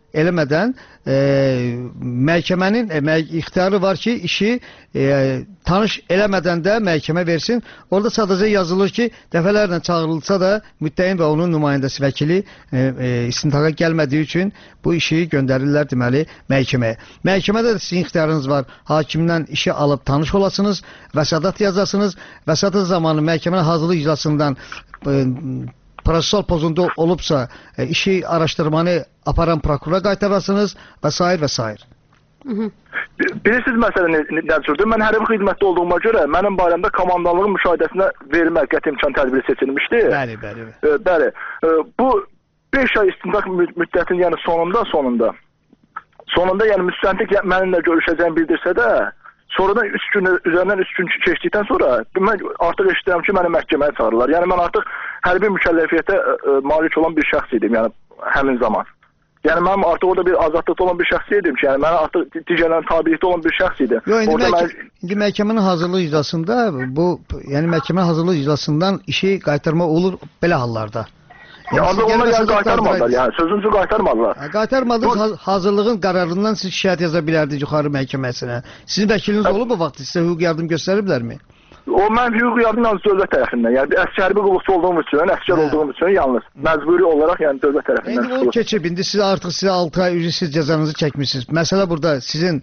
Speaker 1: məhkəmənin ixtiyarı var ki, işi tanış eləmədən də məhkəmə versin. Orada sadəcə yazılır ki, dəfələrlə çağırılsa da müttəhim və onun nümayəndəsi vəkili istintaqa gəlmədiyi üçün bu işi göndərirlər deməli məhkəməyə. Məhkəmədə də sizin ixtiyarınız var. Hakimdən işi alıb tanış olasınız, vəsadat yazasınız. Vəsadat zamanı məhkəmənin hazırlıq iclasından prosessual pozuntu olubsa işi araşdırmanı aparan prokurora qaytarasınız və s.
Speaker 6: Bilirsiniz məsələ nədir? Mən hərbi xidmətdə olduğuma görə mənim barəmdə komandanlığın müşahidəsinə verilmək qəti imkan tədbiri seçilmişdi. Bəli. Bu 5 ay istintaq müddətinin yəni sonunda yəni müstəntiq mənimlə görüşəcəyini bildirsə də, sonradan üzərindən 3 gün keçdikdən sonra mən artıq eşidirəm ki, məni məhkəməyə çağırırlar. Yəni mən artıq hərbi mükəlləfiyyətə malik olan bir şəxs idim, yəni həmin zaman. Yəni mənim artıq orada bir azadlıqda olan bir şəxs idim ki, yəni mən artıq digərlərin tabilikdə olan bir şəxs idim.
Speaker 1: İndi məhkəmənin hazırlıq iclasında yəni məhkəmənin hazırlıq iclasından işi qaytarma olur belə hallarda.
Speaker 6: Yəni onlar yəni qaytarmadılar, yəni sözünüzü qaytarmadılar.
Speaker 1: Qaytarmadınız, hazırlığın qərarından siz şikayət yaza bilərdiniz yuxarı məhkəməsinə. Sizin vəkiliniz olub bu vaxt sizə hüquq yardım göstəriblərmi?
Speaker 6: O mən hüquq yardım yalnız dövlət tərəfindən, yəni hərbi qulluqçu olduğum üçün, əsgər olduğum üçün yalnız məcburi olaraq yəni dövlət tərəfindən.
Speaker 1: İndi o keçib, indi siz artıq 6 ay ücretsiz cəzanızı çəkmişsiniz. Məsələ burada sizin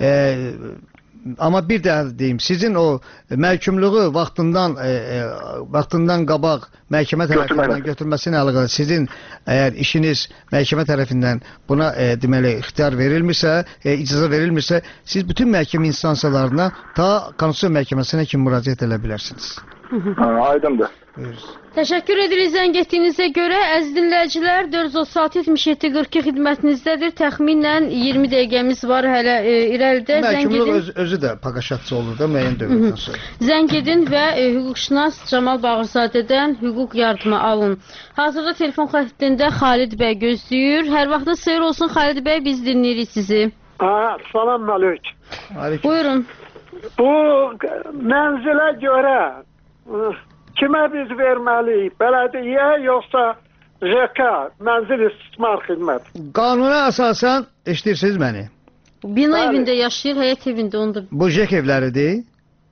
Speaker 1: amma bir də deyim, sizin o məhkumluğu vaxtından qabaq məhkəmə tərəfindən götürməsi ilə əlaqəli sizin əgər işiniz məhkəmə tərəfindən buna deməli ixtiyar verilmirsə, icazə verilmirsə, siz bütün məhkəmə instansiyalarına ta Konstitusiya məhkəməsinə kimi müraciət edə bilərsiniz.
Speaker 6: Aydındır.
Speaker 2: Təşəkkür edirik zəng etdiyinizə görə. Əziz dinləyicilər, 436-77-42 xidmətinizdədir. Təxminən 20 dəqiqəmiz var hələ irəlidə.
Speaker 1: Məhkumluq özü də paqaşatçı olur da müəyyən dövrdən sonra.
Speaker 2: Zəng edin və hüquqşünas Camal Bağırzadədən hüquq yardımı alın. Hazırda telefon xəttində Xalid bəy gözləyir. Hər vaxtınız xeyir olsun Xalid bəy, biz dinləyirik sizi.
Speaker 7: Salam aleyküm.
Speaker 2: Buyurun.
Speaker 7: Bu mənzilə görə kimə biz verməliyik? Bələdiyyə yoxsa JK, mənzil istismar xidməti?
Speaker 1: Qanuna əsasən eşidirsiniz məni?
Speaker 2: Bina evində yaşayır, həyət evində onda.
Speaker 1: Bu JK evləridir?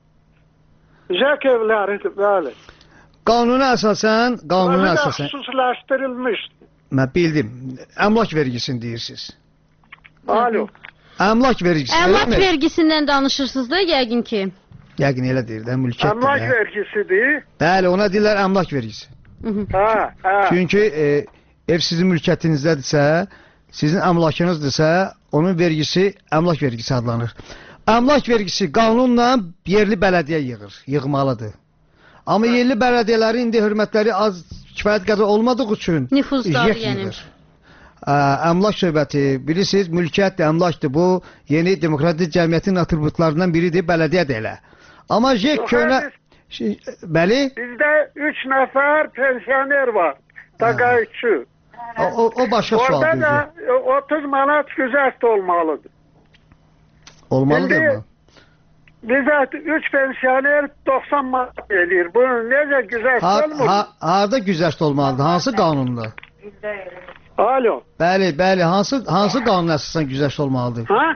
Speaker 7: JK evləridir, bəli.
Speaker 1: Qanuna əsasən,
Speaker 7: xüsusiləşdirilmiş.
Speaker 1: Mən bildim. Əmlak vergisini deyirsiniz.
Speaker 7: Alo.
Speaker 1: Əmlak vergisi.
Speaker 2: Əmlak vergisindən danışırsınız da yəqin ki.
Speaker 1: Yəqin elə deyir də, mülkiyyətdir.
Speaker 7: Əmlak vergisidir.
Speaker 1: Bəli, ona deyirlər əmlak vergisi. Çünki ev sizin mülkiyyətinizdədirsə, sizin əmlakınızdırsa, onun vergisi əmlak vergisi adlanır. Əmlak vergisi qanunla yerli bələdiyyə yığmalıdır. Amma yerli bələdiyyələrin indi hörmətləri az kifayət qədər olmadığı üçün
Speaker 2: nüfuzlar yəni.
Speaker 1: Əmlak söhbəti, bilirsiniz, mülkiyyətdir, əmlakdır. Bu, yeni demokratik cəmiyyətin atributlarından biridir, bələdiyyə də elə. Amma köhnə... Bəli?
Speaker 7: Bizdə 3 nəfər pensioner var, təqaüdçü.
Speaker 1: O başqa sual
Speaker 7: deyil. Orada da 30 manat güzəşt olmalıdır.
Speaker 1: Olmalıdır mı?
Speaker 7: Bizə 3 pensioner 90 manat edir. Bunun necə güzəşt olmur?
Speaker 1: Harada güzəşt olmalıdır? Hansı qanunda?
Speaker 7: Alo.
Speaker 1: Bəli, hansı qanun əsasən güzəşt olmalıdır?
Speaker 7: Ha?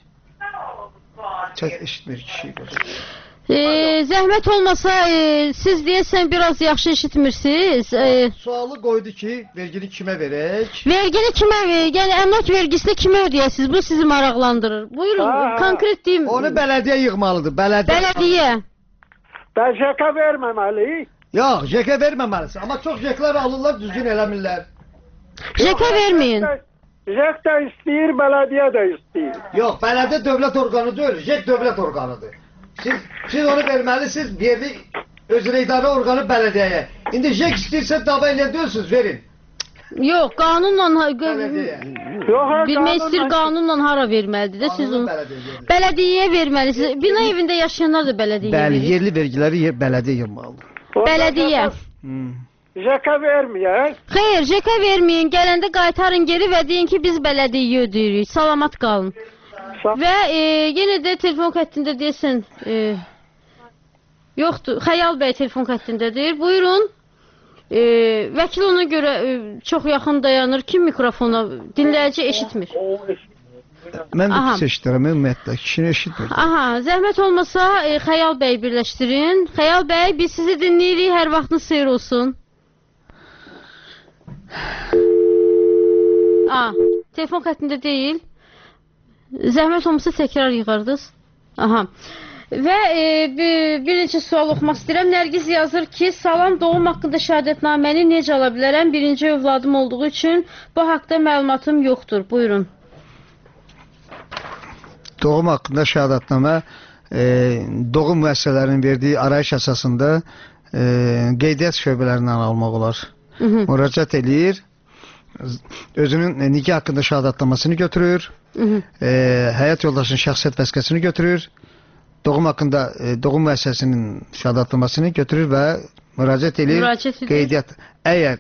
Speaker 1: Çək, eşitmir kişi.
Speaker 2: Zəhmət olmasa, siz deyəsən biraz yaxşı eşitmirsiniz.
Speaker 1: Sualı qoydu ki, vergini kimə verək?
Speaker 2: Vergini kimə verək? Yəni, əmlak vergisini kimə ödəyəsiniz? Bu sizi maraqlandırır. Buyurun, konkret deyim.
Speaker 1: Onu bələdiyyə yığmalıdır,
Speaker 2: bələdiyyə.
Speaker 7: Ben JK verməməli.
Speaker 1: Yox, JK verməməlisin. Amma çox JK-lər alırlar, düzgün eləmirlər.
Speaker 2: JK verməyin.
Speaker 7: JK də istəyir, bələdiyyə də istəyir.
Speaker 1: Yox, bələdiyyə dövlət orqanı deyil, JK dövlət orqanıdır. Siz onu verməlisiniz, yerli özünə idarə orqanı bələdiyyəyə. İndi JK istəyirsə dava ilə deyilsiniz, verin.
Speaker 2: Yox, qanunla bilmək istəyir, qanunla hara verməlidir də siz onu bələdiyyəyə verməlisiniz. Bina evində yaşayanlar da bələdiyyəyə verir.
Speaker 1: Bəli, yerli vergiləri bələdiyyə yığmalıdır.
Speaker 2: Bələdiyyə.
Speaker 7: JK verməyək.
Speaker 2: Xeyr, JK verməyin. Gələndə qaytarın geri və deyin ki, biz bələdiyyə ödəyirik. Salamat qalın. Və yenə də telefon xəttində deyəsən, yoxdur, Xəyal bəy telefon xəttindədir. Buyurun. Vəkil ona görə çox yaxın dayanır ki, mikrofona dinləyici eşitmir.
Speaker 1: Mən də pis eşidirəm, ümumiyyətlə, kişini eşitmir.
Speaker 2: Aha, zəhmət olmasa Xəyal bəy birləşdirin. Xəyal bəy, biz sizi dinləyirik, hər vaxtınız xeyir olsun. Telefon xəttində deyil. Zəhmət olmasa təkrar yığardınız. Aha. Və bir neçə sual oxumaq istəyirəm. Nərgiz yazır ki, salam, doğum haqqında şəhadətnaməni necə ala bilərəm? Birinci övladım olduğu üçün bu haqda məlumatım yoxdur. Buyurun.
Speaker 1: Doğum haqqında şəhadətnamə doğum müəssisələrinin verdiyi arayış əsasında qeydiyyat şöbələrindən almaq olar. Müraciət eləyir. Özünün nikah haqqında şəhadətnamasını götürür. Həyat yoldaşının şəxsiyyət vəsiqəsini götürür. Doğum haqqında doğum müəssisəsinin şəhadətnamasını götürür və müraciət edir. Qeydiyyat. Əgər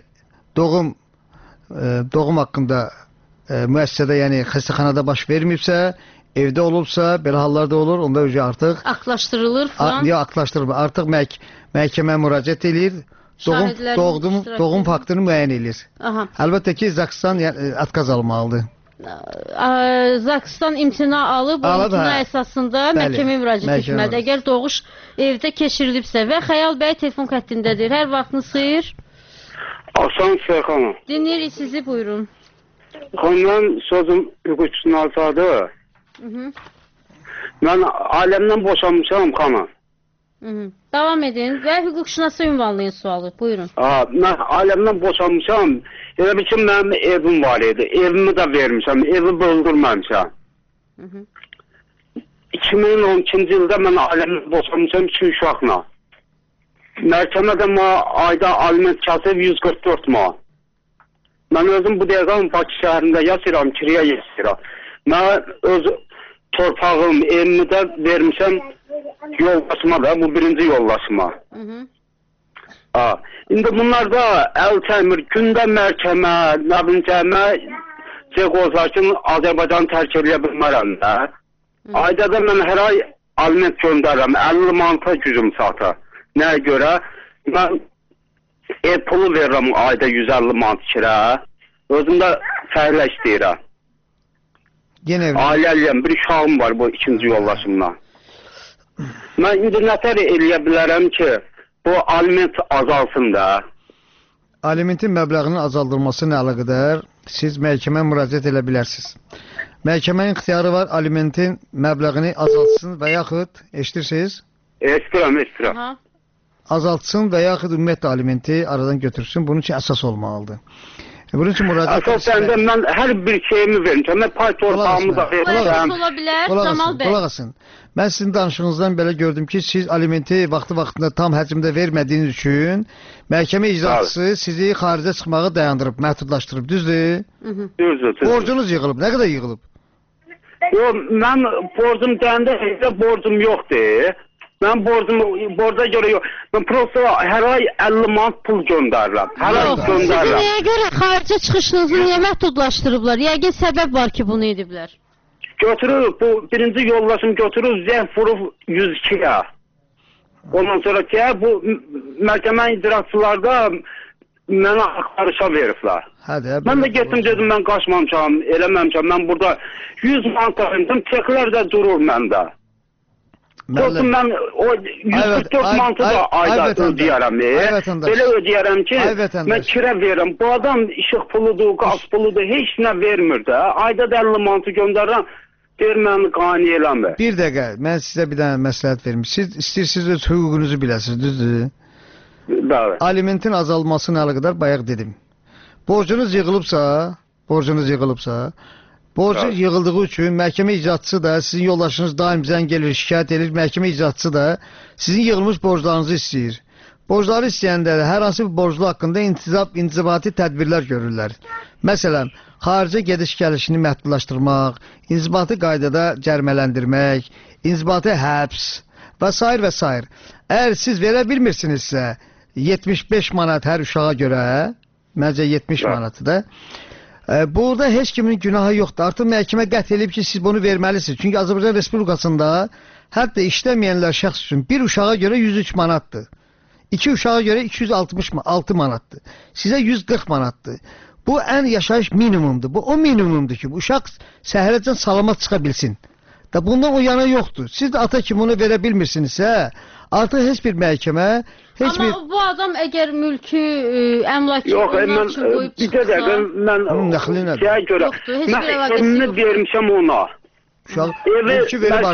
Speaker 1: doğum haqqında müəssisədə, yəni xəstəxanada baş verməyibsə, evdə olubsa, belə hallarda olur, onda artıq
Speaker 2: aqlaşdırılır falan.
Speaker 1: Yox, aqlaşdırılır. Artıq məhkəməyə müraciət edir. Doğum faktını müəyyən edir. Əlbəttə ki, Zakistan atkaz almalıdır.
Speaker 2: Zakistan imtina alıb, o imtina əsasında məhkəməyə müraciət etməlidir. Əgər doğuş evdə keçirilibsə və Xəyal bəy telefon xəttindədir. Hər vaxtınız xeyir.
Speaker 8: Axşam xeyir.
Speaker 2: Dinləyirik sizi, buyurun.
Speaker 8: Xanım, sözüm hüquqçunun altıdır. Mən ailəmdən boşanmışam, xanım.
Speaker 2: Davam edin və hüquqşünası ünvanlayın sualı. Buyurun.
Speaker 8: Mən ailəmdən boşanmışam. Elə bir ki, mənim evim var idi. Evimi də vermişəm. Evi böldürməmişəm. 2012-ci ildə mən ailəmdən boşanmışam 2 uşaqla. Məhkəmədə ayda aliment kəsib 144 manat. Mən özüm bu dəqiqə Bakı şəhərində yaşayıram, kiriyə yaşayıram. Mən öz torpağım, evimi də vermişəm yoldaşıma da, bu birinci yoldaşıma. İndi bunlar da əl çəkmir, gündə məhkəmə, nə bilim cəmə olsa ki, Azərbaycanı tərk edə bilmərəm də. Ayda da mən hər ay aliment göndərirəm, 50 manata gücüm çatır. Nəyə görə? Mən ev pulu verirəm ayda 150 manat kirə. Özüm də fəhlə istəyirəm. Ailəliyəm, bir uşağım var bu ikinci yoldaşımla. Mən indi nətər eləyə bilərəm ki, bu aliment azalsın da.
Speaker 1: Alimentin məbləğinin azaldılması nə əlaqədar siz məhkəməyə müraciət edə bilərsiniz. Məhkəmənin ixtiyarı var, alimentin məbləğini azaltsın və yaxud, eşitirsiniz?
Speaker 8: Eşitirəm.
Speaker 1: Azaltsın və yaxud ümumiyyətlə alimenti aradan götürsün. Bunun üçün əsas olmalıdır. Bunun üçün müraciət
Speaker 8: Əsasən də mən hər bir şeyimi vermişəm. Mən pay torpağımı da vermişəm.
Speaker 2: Ola bilər, Camal bəy.
Speaker 1: Qulaq asın. Mən sizin danışığınızdan belə gördüm ki, siz alimenti vaxtı-vaxtında tam həcmdə vermədiyiniz üçün məhkəmə icraçısı sizi xaricə çıxmağı dayandırıb, məhdudlaşdırıb, düzdür?
Speaker 8: Düzdür.
Speaker 1: Borcunuz yığılıb. Nə qədər yığılıb?
Speaker 8: Mən borcum deyəndə heç borcum yoxdur. Mən borca görə yox. Mən prosta hər ay 50 manat pul göndərirəm. Hər ay göndərirəm.
Speaker 2: Sizin nəyə görə xaricə çıxışınızı niyə məhdudlaşdırıblar? Yəqin səbəb var ki, bunu ediblər.
Speaker 8: Götürür, bu birinci yoldaşım götürür, zəng vurub 102-yə. Ondan sonra ki, bu məhkəmə icraçılarda mənə axtarışa veriblər. Mən də getdim dedim, mən qaçmamışam, eləməmişam. Mən burada 100 manat almışam, çeklər də durur məndə. Dostum, mən o 144 manatı da ayda ödəyərəm. Belə ödəyərəm ki, mən kirə verirəm. Bu adam işıq puludur, qaz puludur, heç nə vermir də. Ayda da 50 manatı göndərirəm. Deyir, mən qani eləmir.
Speaker 1: Bir dəqiqə, mən sizə bir dənə məsləhət verim. Siz istəyirsiniz öz hüququnuzu biləsiniz, düzdür?
Speaker 8: Bəli.
Speaker 1: Alimentin azalması nə qədər bayaq dedim. Borcunuz yığılıbsa, borcu yığıldığı üçün məhkəmə icraçısı da, sizin yoldaşınız daim zəng gelir, şikayət edir, məhkəmə icraçısı da sizin yığılmış borclarınızı istəyir. Borcları istəyəndə hər hansı bir borclu haqqında intizabati tədbirlər görürlər. Məsələn, xaricə gediş-gəlişini məhdudlaşdırmaq, inzibati qaydada cərimələndirmək, inzibati həbs və s. və s. Əgər siz verə bilmirsinizsə, 75 manat hər uşağa görə, məncə 70 manatdır. Burada heç kimin günahı yoxdur. Artıq məhkəmə qət edib ki, siz bunu verməlisiniz. Çünki Azərbaycan Respublikasında hətta işləməyənlər şəxs üçün bir uşağa görə 103 manatdır. 2 uşağa görə 266 manatdır. Sizə 140 manatdır. Bu ən yaşayış minimumdur. Bu o minimumdur ki, bu uşaq səhərəcən salamat çıxa bilsin. Da bundan o yana yoxdur. Siz də ata kimi onu verə bilmirsinizsə, artıq heç bir məhkəmə, heç bir...
Speaker 2: Amma bu adam əgər mülkü, əmlaki onlar üçün qoyub çıxsa...
Speaker 8: Mən şeyə görə, mən evimi vermişəm ona.
Speaker 1: Mülkü verib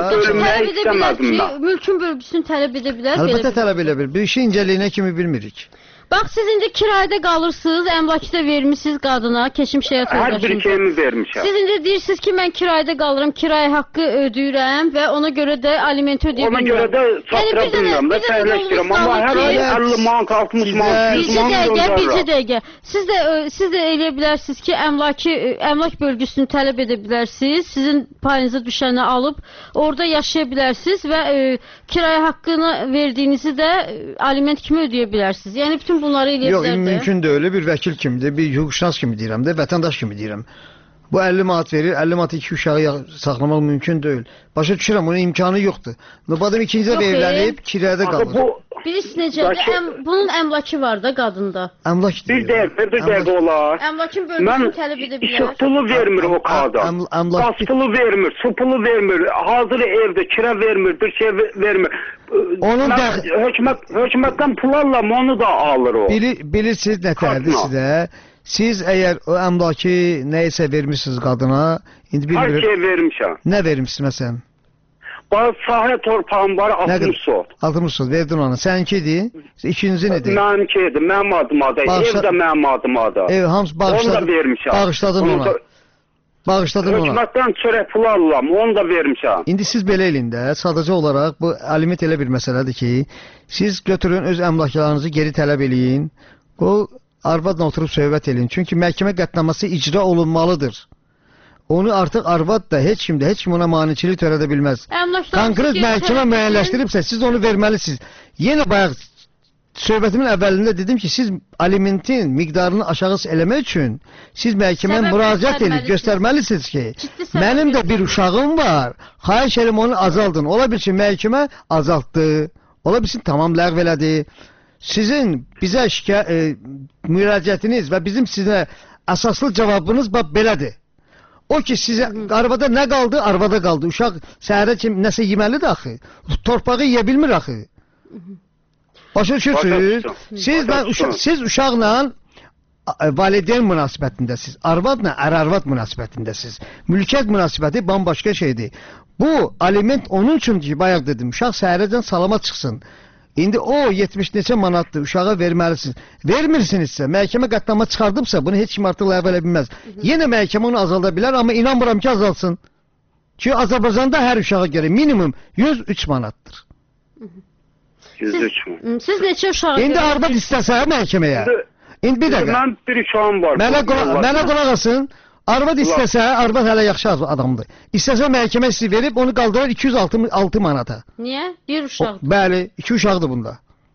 Speaker 8: arvada.
Speaker 2: Mülkün bölgüsünü tələb edə bilər.
Speaker 1: Əlbəttə tələb edə bilər. Bir işin incəliyinə kimi bilmirik.
Speaker 2: Bax, siz indi kirayədə qalırsınız, əmlakda vermişsiniz qadına, keçmiş həyat yoldaşınıza.
Speaker 8: Hər bir şeyimi vermişəm.
Speaker 2: Siz indi deyirsiniz ki, mən kirayədə qalıram, kirayə haqqı ödəyirəm və ona görə də alimenti ödəyə bilmirəm.
Speaker 8: Ona görə də çatıra bilmirəm və səhərləşdirəm. Amma hər ay 50 manat, 60 manat, 100 manat göndərirəm.
Speaker 2: Bircə dəqiqə. Siz də eləyə bilərsiniz ki, əmlak bölgüsünü tələb edə bilərsiniz, sizin payınıza düşəni alıb, orada yaşaya bilərsiniz və kirayə haqqını verdiyinizi də aliment kimi ödəyə bilərsiniz. Yəni, bütün bunları eləyə
Speaker 1: bilərdir. Yox, mümkün də öyle bir vəkil kimidir, bir hüquqşünas kimi deyirəm də, vətəndaş kimi deyirəm. Bu 50 manat verir, 50 manat 2 uşağı saxlamaq mümkün deyil. Başa düşürəm, onun imkanı yoxdur. Bu adam ikincə verilənib, kirayədə qalır.
Speaker 2: Bilirsiniz necədir? Bunun əmlakı var da qadında.
Speaker 1: Əmlak deyir.
Speaker 8: Bir dəqiqə olar.
Speaker 2: Əmlakın bölgüsünü tələb edə bilər.
Speaker 8: İşıq pulu vermir o qadın. Qaz pulu vermir, su pulu vermir, hazır evdə kira vermir, bir şey vermir. Hökumətdən pul alıram, onu da alır o.
Speaker 1: Bilirsiniz nə tərdir sizə? Siz əgər o əmlaki nəyisə vermişsiniz qadına, indi
Speaker 8: hər şey vermişəm.
Speaker 1: Nə vermişsiniz məsələn?
Speaker 8: Bazı sahə torpağım var, 60 sot.
Speaker 1: 60 sot, verdin ona. Səninkidir? İkinci nedir?
Speaker 8: Mənimkidir, mənim adıma da, ev də mənim adıma da.
Speaker 1: Ev, hamısı bağışladın ona. Bağışladın ona.
Speaker 8: Hökumətdən çörək pulu alıram, onu da vermişəm.
Speaker 1: İndi siz belə eləyin də, sadəcə olaraq bu aliment elə bir məsələdir ki, siz götürün öz əmlaklarınızı geri tələb eləyin, o arvadla oturub söhbət eləyin. Çünki məhkəmə qətnaması icra olunmalıdır. Onu artıq arvad da heç kim ona maniçilik törədə bilməz. Konkret məhkəmə müəyyənləşdiribsə, siz onu verməlisiniz. Yenə bayaq söhbətimin əvvəlində dedim ki, siz alimentin miqdarını aşağı eləmək üçün siz məhkəməyə müraciət edib göstərməlisiniz ki, mənim də bir uşağım var, xahiş edirəm onu azaldın. Ola bilsin məhkəmə azaltdı, ola bilsin tamam ləğv elədi. Sizin bizə müraciətiniz və bizim sizə əsaslı cavabınız belədir. O ki, sizə arvada nə qaldı? Arvada qaldı. Uşaq səhərə kim nəsə yeməlidir axı. Torpağı yeyə bilmir axı. Başa düşürsünüz? Siz uşaqla valideyn münasibətindəsiniz. Arvadla ər-arvad münasibətindəsiniz. Mülkiyyət münasibəti bambaşqa şeydir. Bu aliment onun üçün ki, bayaq dedim, uşaq səhərəcən salamat çıxsın. İndi o 70 neçə manatdır, uşağa verməlisiniz. Vermirsinizsə, məhkəmə qətnamə çıxardıbsa, bunu heç kim artıq ləğv edə bilməz. Yenə məhkəmə onu azalda bilər, amma inanmıram ki, azalsın. Çünki Azərbaycanda hər uşağa görə minimum 103 manatdır.
Speaker 8: 103 mi?
Speaker 2: Siz neçə uşağa görə?
Speaker 1: İndi arvad istəsə məhkəməyə. İndi bir dəqiqə.
Speaker 8: Mən bir uşağım var.
Speaker 1: Mənə qulaq asın. Arvad istəsə, arvad hələ yaxşı adamdır. İstəsə məhkəmə sizi verib, onu qaldırır 206 manata.
Speaker 2: Niyə? Bir uşaqdır.
Speaker 1: Bəli, 2 uşaqdır bunda.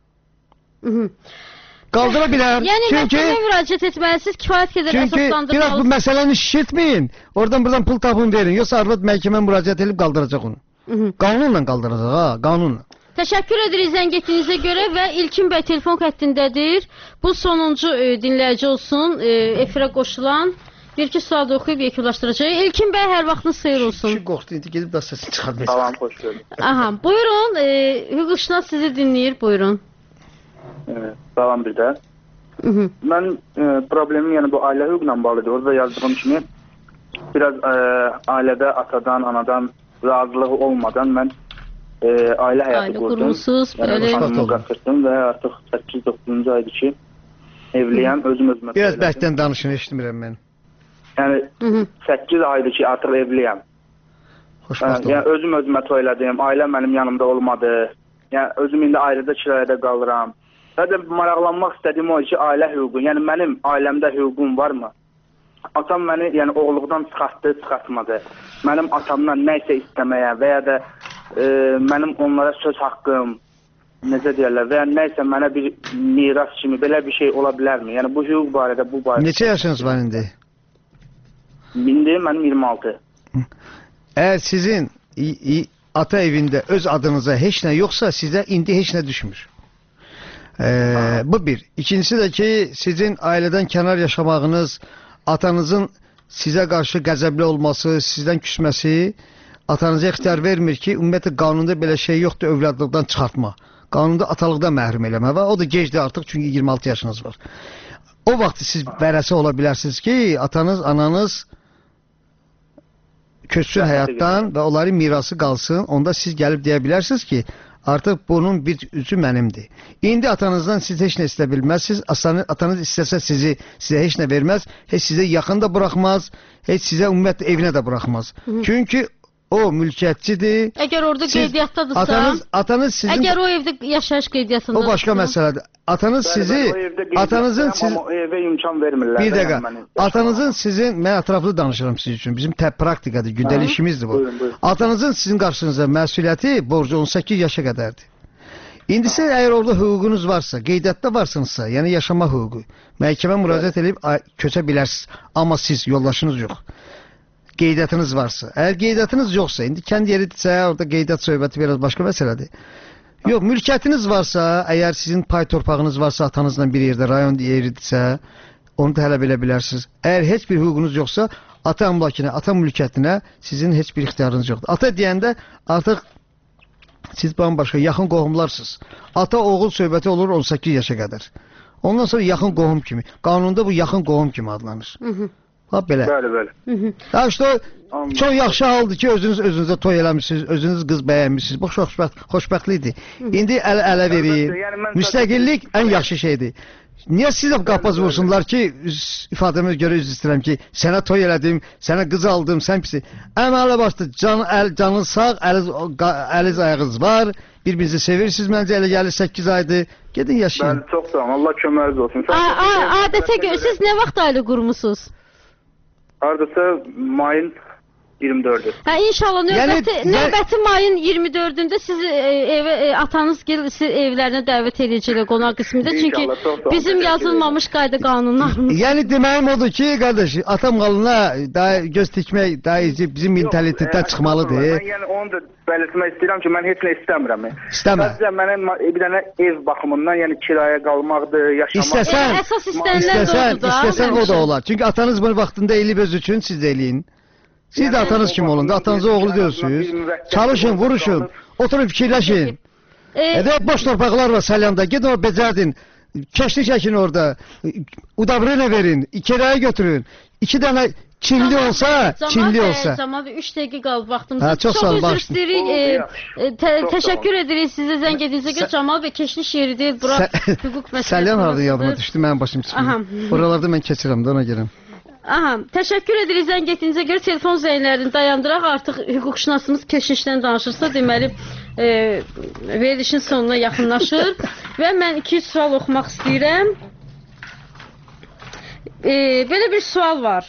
Speaker 1: Qaldıra bilər.
Speaker 2: Yəni, məhkəməyə müraciət etməlisiniz, kifayət qədər əsaslandırmalısınız.
Speaker 1: Çünki biraz bu məsələni şişirtməyin, oradan buradan pul tapın verin, yoxsa arvad məhkəməyə müraciət edib qaldıracaq onu. Qanunla qaldıracaq, ha, qanunla.
Speaker 2: Təşəkkür edirik zəng etdiyinizə görə və İlkin bəy telefon xəttindədir. Bu sonuncu dinləyici olsun, efirə qoşulan. Bir-iki sual da oxuyub yekunlaşdıracaq. İlkin bəy, hər vaxtınız xeyir olsun.
Speaker 1: Kişi qorxdu, indi gedib də səsi çıxarmayacaq.
Speaker 6: Salam, xoş gördük.
Speaker 2: Aha, buyurun, hüquqşünas sizi dinləyir, buyurun.
Speaker 9: Salam bir də. Mən problemim yəni bu ailə hüquqla bağlıdır. Orada yazdığım kimi biraz ailədə atadan, anadan razılığı olmadan mən ailə həyatı qurdum.
Speaker 2: Qurmuşsuz, belə.
Speaker 9: Qaçırdım və artıq 8-9-cu aydır ki, evliyəm, özüm özümə.
Speaker 1: Biraz bəhətdən danışın, eşitmirəm mən.
Speaker 9: Yəni 8 aydır ki, artıq evliyəm.
Speaker 1: Xoşbəxt olun.
Speaker 9: Yəni özüm özümə toyladım, ailəm mənim yanımda olmadı. Yəni özüm indi ayrıda kirayədə qalıram. Sadəcə maraqlanmaq istədiyim o ki, ailə hüququ. Yəni mənim ailəmdə hüququm varmı? Atam məni yəni oğluqdan çıxartdı, çıxartmadı. Mənim atamdan nə isə istəməyə və ya da mənim onlara söz haqqım, necə deyirlər, və ya nə isə mənə bir miras kimi belə bir şey ola bilərmi? Yəni bu hüquq barədə, bu barədə.
Speaker 1: Neçə yaşınız var indi?
Speaker 9: İndi mənim 26.
Speaker 1: Əgər sizin ata evində öz adınıza heç nə yoxsa, sizə indi heç nə düşmür. Bu bir. İkincisi də ki, sizin ailədən kənar yaşamağınız, atanızın sizə qarşı qəzəbli olması, sizdən küsməsi atanıza ixtiyar vermir ki, ümumiyyətlə qanunda belə şey yoxdur, övladlıqdan çıxartma. Qanunda atalıqdan məhrum eləmə və o da gecdir artıq, çünki 26 yaşınız var. O vaxt siz vərəsə ola bilərsiniz ki, atanız, ananız köçsün həyatdan və onların mirası qalsın, onda siz gəlib deyə bilərsiniz ki, artıq bunun bir üzü mənimdir. İndi atanızdan siz heç nə istə bilməzsiniz, atanız istəsə sizə heç nə verməz, heç sizə yaxın da buraxmaz, heç sizə ümumiyyətlə evinə də buraxmaz. Çünki o mülkiyyətçidir.
Speaker 2: Əgər orada qeydiyyatdadırsa,
Speaker 1: atanız sizin...
Speaker 2: Əgər o evdə yaşayış qeydiyyatındadır.
Speaker 1: O başqa məsələdir. Atanız sizi, atanızın sizin...
Speaker 9: O evə imkan vermirlər.
Speaker 1: Bir dəqiqə, atanızın sizin, mən ətraflı danışıram sizin üçün, bizim praktikadır, gündəlik işimizdir bu.
Speaker 9: Buyurun.
Speaker 1: Atanızın sizin qarşınıza məsuliyyəti, borcu 18 yaşa qədərdir. İndi siz əgər orada hüququnuz varsa, qeydiyyatda varsınızsa, yəni yaşama hüququ, məhkəmə müraciət edib köçə bilərsiniz, amma siz, yoldaşınız yox. Qeydiyyatınız varsa. Əgər qeydiyyatınız yoxsa, indi kənd yeridirsə, orada qeydiyyat söhbəti biraz başqa məsələdir. Yox, mülkiyyətiniz varsa, əgər sizin pay torpağınız varsa, atanızla bir yerdə, rayon yeridirsə, onu da hələ bilə bilərsiniz. Əgər heç bir hüququnuz yoxsa, ata əmlakına, ata mülkiyyətinə sizin heç bir ixtiyarınız yoxdur. Ata deyəndə artıq siz bambaşqa yaxın qohumlarsınız. Ata oğul söhbəti olur 18 yaşa qədər. Ondan sonra yaxın qohum kimi. Qanunda bu yaxın qohum kimi adlanır. Bax belə.
Speaker 9: Bəli.
Speaker 1: Ya işte çox yaxşı haldır ki, özünüzə toy eləmişsiniz, özünüz qız bəyənmişsiniz. Bu xoşbəxtlikdir. İndi ələ verir. Müstəqillik ən yaxşı şeydir. Niyə sizə qapaz vursunlar ki, ifadəmə görə üzr istəyirəm ki, sənə toy elədim, sənə qız aldım, sən pisi. Əmələ başda canınız sağ, əliz ayağınız var, bir-birinizi sevirsiniz, məncə elə gəlir 8 aydır. Gedin yaşayın.
Speaker 9: Mən çox sağ olun, Allah köməyiniz olsun.
Speaker 2: Adətə görə siz nə vaxt ailə qurmusunuz?
Speaker 9: Hardasa mayın 24-dür.
Speaker 2: Hə, inşallah növbəti mayın 24-ündə sizi atanız sizi evlərinə dəvət edəcəklər qonaq qismində. Çünki bizim yazılmamış qayda qanunlarımız.
Speaker 1: Yəni deməyim odur ki, qardaş, atam qalına göz tikmək bizim mentalitetdən çıxmalıdır.
Speaker 9: Mən yəni onu da belirtmək istəyirəm ki, mən heç nə istəmirəm.
Speaker 1: İstəmə.
Speaker 9: Sadəcə mənə bir dənə ev baxımından, yəni kirayə qalmaqdır, yaşamaq.
Speaker 1: İstəsən o da olar. Çünki atanız bunu vaxtında eləyib öz üçün, siz də eləyin. Siz də atanız kimi olun da, atanızın oğlu deyilsiniz. Çalışın, vuruşun, oturun fikirləşin. Boş torpaqlar var Salyanda, gidin o becərdin, keşli çəkin orada, udabrına verin, kiraya götürün. 2 dənə Çinli olsa, Çinli olsa.
Speaker 2: Camal bəy 3 dəqiqə qalıb vaxtımızda.
Speaker 1: Çox sağ olun,
Speaker 2: üzr istəyirik. Təşəkkür edirik sizə zəng etdiyinizə görə. Camal bəy keçmiş yeri deyil, bura hüquq məsələsi.
Speaker 1: Səlyan harada yadıma düşdü, mənim başım çıxmır. Oralarda mən keçirəm də ona görə.
Speaker 2: Aha, təşəkkür edirik zəng etdiyinizə görə. Telefon zənglərini dayandıraq. Artıq hüquqşünasımız keçmişdən danışırsa, deməli verilişin sonuna yaxınlaşır. Və mən 200 sual oxumaq istəyirəm. Belə bir sual var.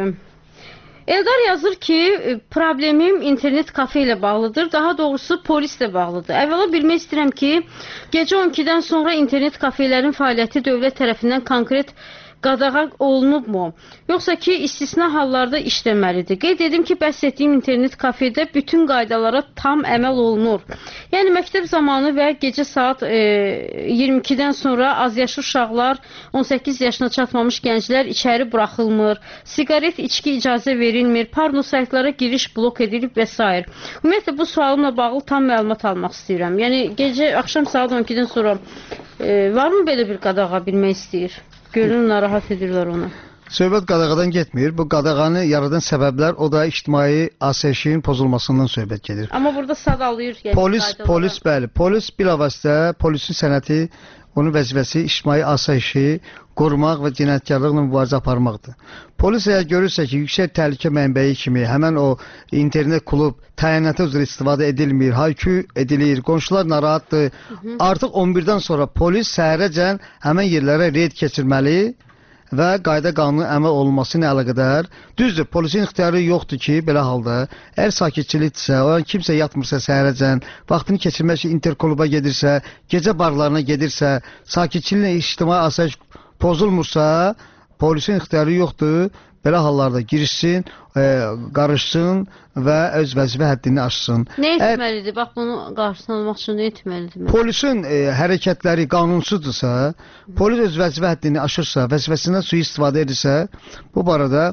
Speaker 2: Eldar yazır ki, problemim internet kafe ilə bağlıdır. Daha doğrusu polislə bağlıdır. Əvvəla bilmək istəyirəm ki, gecə 12-dən sonra internet kafelerin fəaliyyəti dövlət tərəfindən konkret qadağa olunubmu? Yoxsa ki, istisna hallarda işləməlidir? Qeyd edim ki, bəhs etdiyim internet kafedə bütün qaydalara tam əməl olunur. Yəni, məktəb zamanı və gecə saat 22-dən sonra azyaşlı uşaqlar, 18 yaşına çatmamış gənclər içəri buraxılmır, sigaret, içki icazə verilmir, porno saytlara giriş blok edilib və s. Ümumiyyətlə, bu sualımla bağlı tam məlumat almaq istəyirəm. Yəni, gecə, axşam saat 12-dən sonra varmı belə bir qadağa bilmək istəyir? Görünür, narahat edirlər onu.
Speaker 1: Söhbət qadağadan getmir. Bu qadağanı yaradan səbəblər, o da ictimai asayişin pozulmasından söhbət gedir.
Speaker 2: Amma burada sadalayır.
Speaker 1: Polis, bəli. Polis bilavasitə, polisin sənəti, onun vəzifəsi ictimai asayişi qorumaq və cinayətkarlıqla mübarizə aparmaqdır. Polis əgər görürsə ki, yüksək təhlükə mənbəyi kimi həmən o internet klub təyinatı üzrə istifadə edilmir, haykü edilir, qonşular narahatdır. Artıq 11-dən sonra polis səhərəcən həmən yerlərə reyd keçirməli və qayda qanunun əməl olunması ilə əlaqədar. Düzdür, polisin ixtiyarı yoxdur ki, belə halda, əgər sakitçilikdirsə, o kimsə yatmırsa səhərəcən, vaxtını keçirmək üçün interkluba gedirsə, gecə barlarına gedirsə, sakitçiliklə ictimai asayiş pozulmursa, polisin ixtiyarı yoxdur, belə hallarda girişsin, qarışsın və öz vəzifə həddini aşsın.
Speaker 2: Nə etməlidir? Bax, bunu qarşısını almaq üçün nə etməlidir?
Speaker 1: Polisin hərəkətləri qanunsuzdirsa, polis öz vəzifə həddini aşırsa, vəzifəsindən sui-istifadə edirsə, bu barədə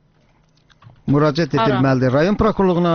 Speaker 1: müraciət edilməlidir. Rayon prokurorluğuna,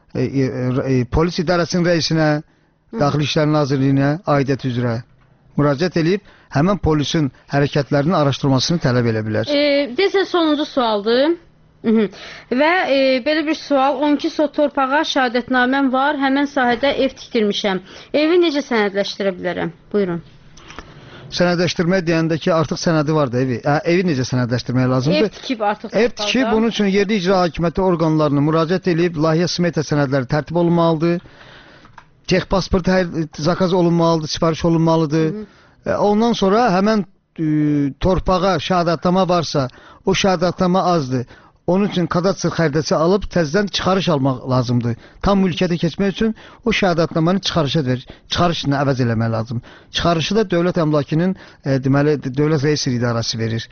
Speaker 1: polis idarəsinin rəisinə, Daxili İşlər Nazirliyinə aidiyyət üzrə müraciət edib, həmən polisin hərəkətlərinin araşdırmasını tələb edə bilər.
Speaker 2: Desən, sonuncu sualdır. Və belə bir sual, 12 sot torpağa şəhadətnaməm var, həmən sahədə ev tikdirmişəm. Evi necə sənədləşdirə bilərəm? Buyurun.
Speaker 1: Sənədləşdirmək deyəndə ki, artıq sənədi var da evi. Evi necə sənədləşdirmək lazımdır?
Speaker 2: Ev tikib artıq.
Speaker 1: Ev tikib, bunun üçün yerli icra hakimiyyəti orqanlarına müraciət edib, layihə smeta sənədləri tərtib olunmalıdır. Texpasport zakaz olunmalıdır, sifariş olunmalıdır. Ondan sonra həmən torpağa şəhadətnamə varsa, o şəhadətnamə azdır. Onun üçün kadastr xəritəsi alıb təzədən çıxarış almaq lazımdır. Tam mülkiyyətə keçmək üçün o şəhadətnamanı çıxarışla əvəz eləmək lazım. Çıxarışı da dövlət əmlakının deməli dövlət reyisli idarəsi verir.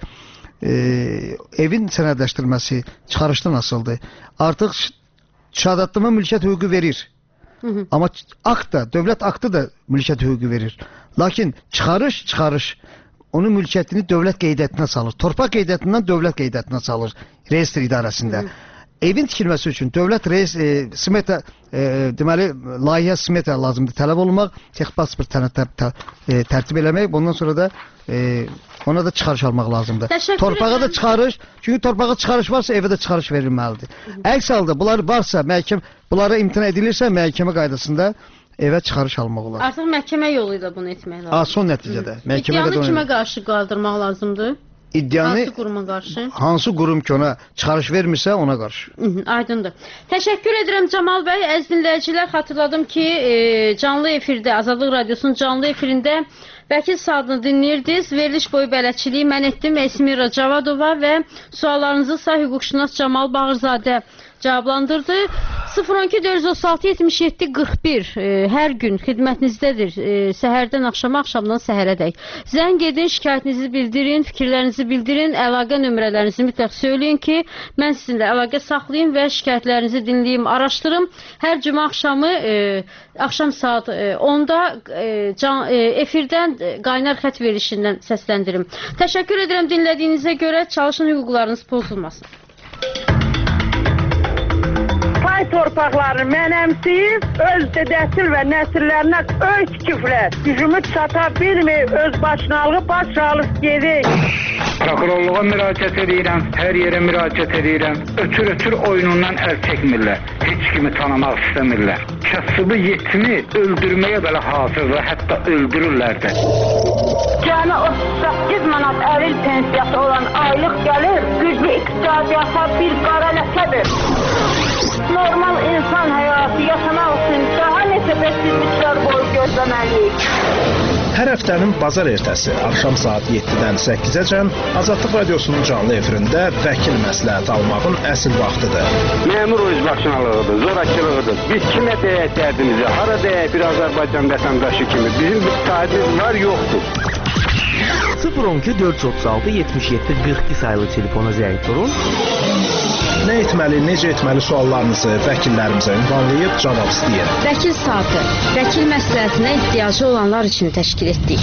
Speaker 1: Evin sənədləşdirilməsi çıxarışdan asılıdır. Artıq şəhadətnamə mülkiyyət hüququ verir. Amma akt da, dövlət aktı da mülkiyyət hüququ verir. Lakin çıxarış onun mülkiyyətini dövlət qeydiyyətinə salır. Torpaq qeydiyyətindən dövlət qeydiyyətinə salır reyestr idarəsində. Evin tikilməsi üçün dövlət smeta, deməli, layihə smeta lazımdır. Tələb olunmaq, texpasport tərtib eləmək, bundan sonra da ona da çıxarış almaq lazımdır. Torpağa da çıxarış, çünki torpağa çıxarış varsa evə də çıxarış verilməlidir. Əks halda bunlar varsa, bunlara imtina edilirsə, məhkəmə qaydasında evə çıxarış almaq olar.
Speaker 2: Artıq məhkəmə yolu ilə bunu etmək lazımdır.
Speaker 1: Son nəticədə.
Speaker 2: İddianı kimə qarşı qaldırmaq lazımdır?
Speaker 1: İddianı
Speaker 2: hansı quruma qarşı?
Speaker 1: Hansı qurum ki ona çıxarış vermirsə ona qarşı.
Speaker 2: Aydındır. Təşəkkür edirəm Camal bəy. Əziz dinləyicilər, xatırladım ki, canlı efirdə, Azadlıq Radiosunun canlı efirində Vəkil Sadını dinləyirdiniz. Veriliş boyu bələdçiliyi mən etdim, Esmira Cavadova və suallarınızı ise hüquqşünas Camal Bağırzadə cavablandırdı. 012-436-77-41 hər gün xidmətinizdədir. Səhərdən axşama, axşamdan səhərədək. Zəng edin, şikayətinizi bildirin, fikirlərinizi bildirin, əlaqə nömrələrinizi mütləq söyləyin ki, mən sizinlə əlaqə saxlayayım və şikayətlərinizi dinləyim, araşdırım. Hər cümə axşamı, axşam saat 10-da efirdən qaynar xət verilişindən səsləndirim. Təşəkkür edirəm dinlədiyinizə görə. Çalışın hüquqlarınız pozulmasın.
Speaker 7: Azərbaycan torpaqlarını mənəmsəyib, öz dedəsil və nəsillərinə öz küfrət, gücümüz çata bilmir, öz başınalığı baş alıb gedir.
Speaker 10: Prokurorluğa müraciət edirəm, hər yerə müraciət edirəm. Ötür oyunundan əl çəkmirlər, heç kimi tanımaq istəmirlər. Kasıbı yetimi öldürməyə belə hazırdır, hətta öldürürlər də.
Speaker 11: Cəmi 38 manat əril pensiyası olan aylıq gəlir, güclü iqtisadiyyata bir qara ləkədir. Normal insan həyatı yaşamaq üçün daha neçə bəsizliklər boyu gözləməliyik.
Speaker 12: Hər həftənin bazar ertəsi axşam saat 7-dən 8-əcən Azadlıq Radiosunun canlı efirində vəkil məsləhət almağın əsl vaxtıdır.
Speaker 8: Məmur özbaşınalığıdır, zorakılığıdır. Biz kimə deyək dərdimizi, hara deyək bir Azərbaycan vətəndaşı kimi. Bizim bir sahibimiz var, yoxdur.
Speaker 13: 012 436 77 42 sayılı telefona zəng vurun.
Speaker 12: Nə etməli, necə etməli suallarınızı vəkillərimizə ünvanlayıb cavab istəyir.
Speaker 2: Vəkil saatı, vəkil məsləhətinə ehtiyacı olanlar üçün təşkil etdik.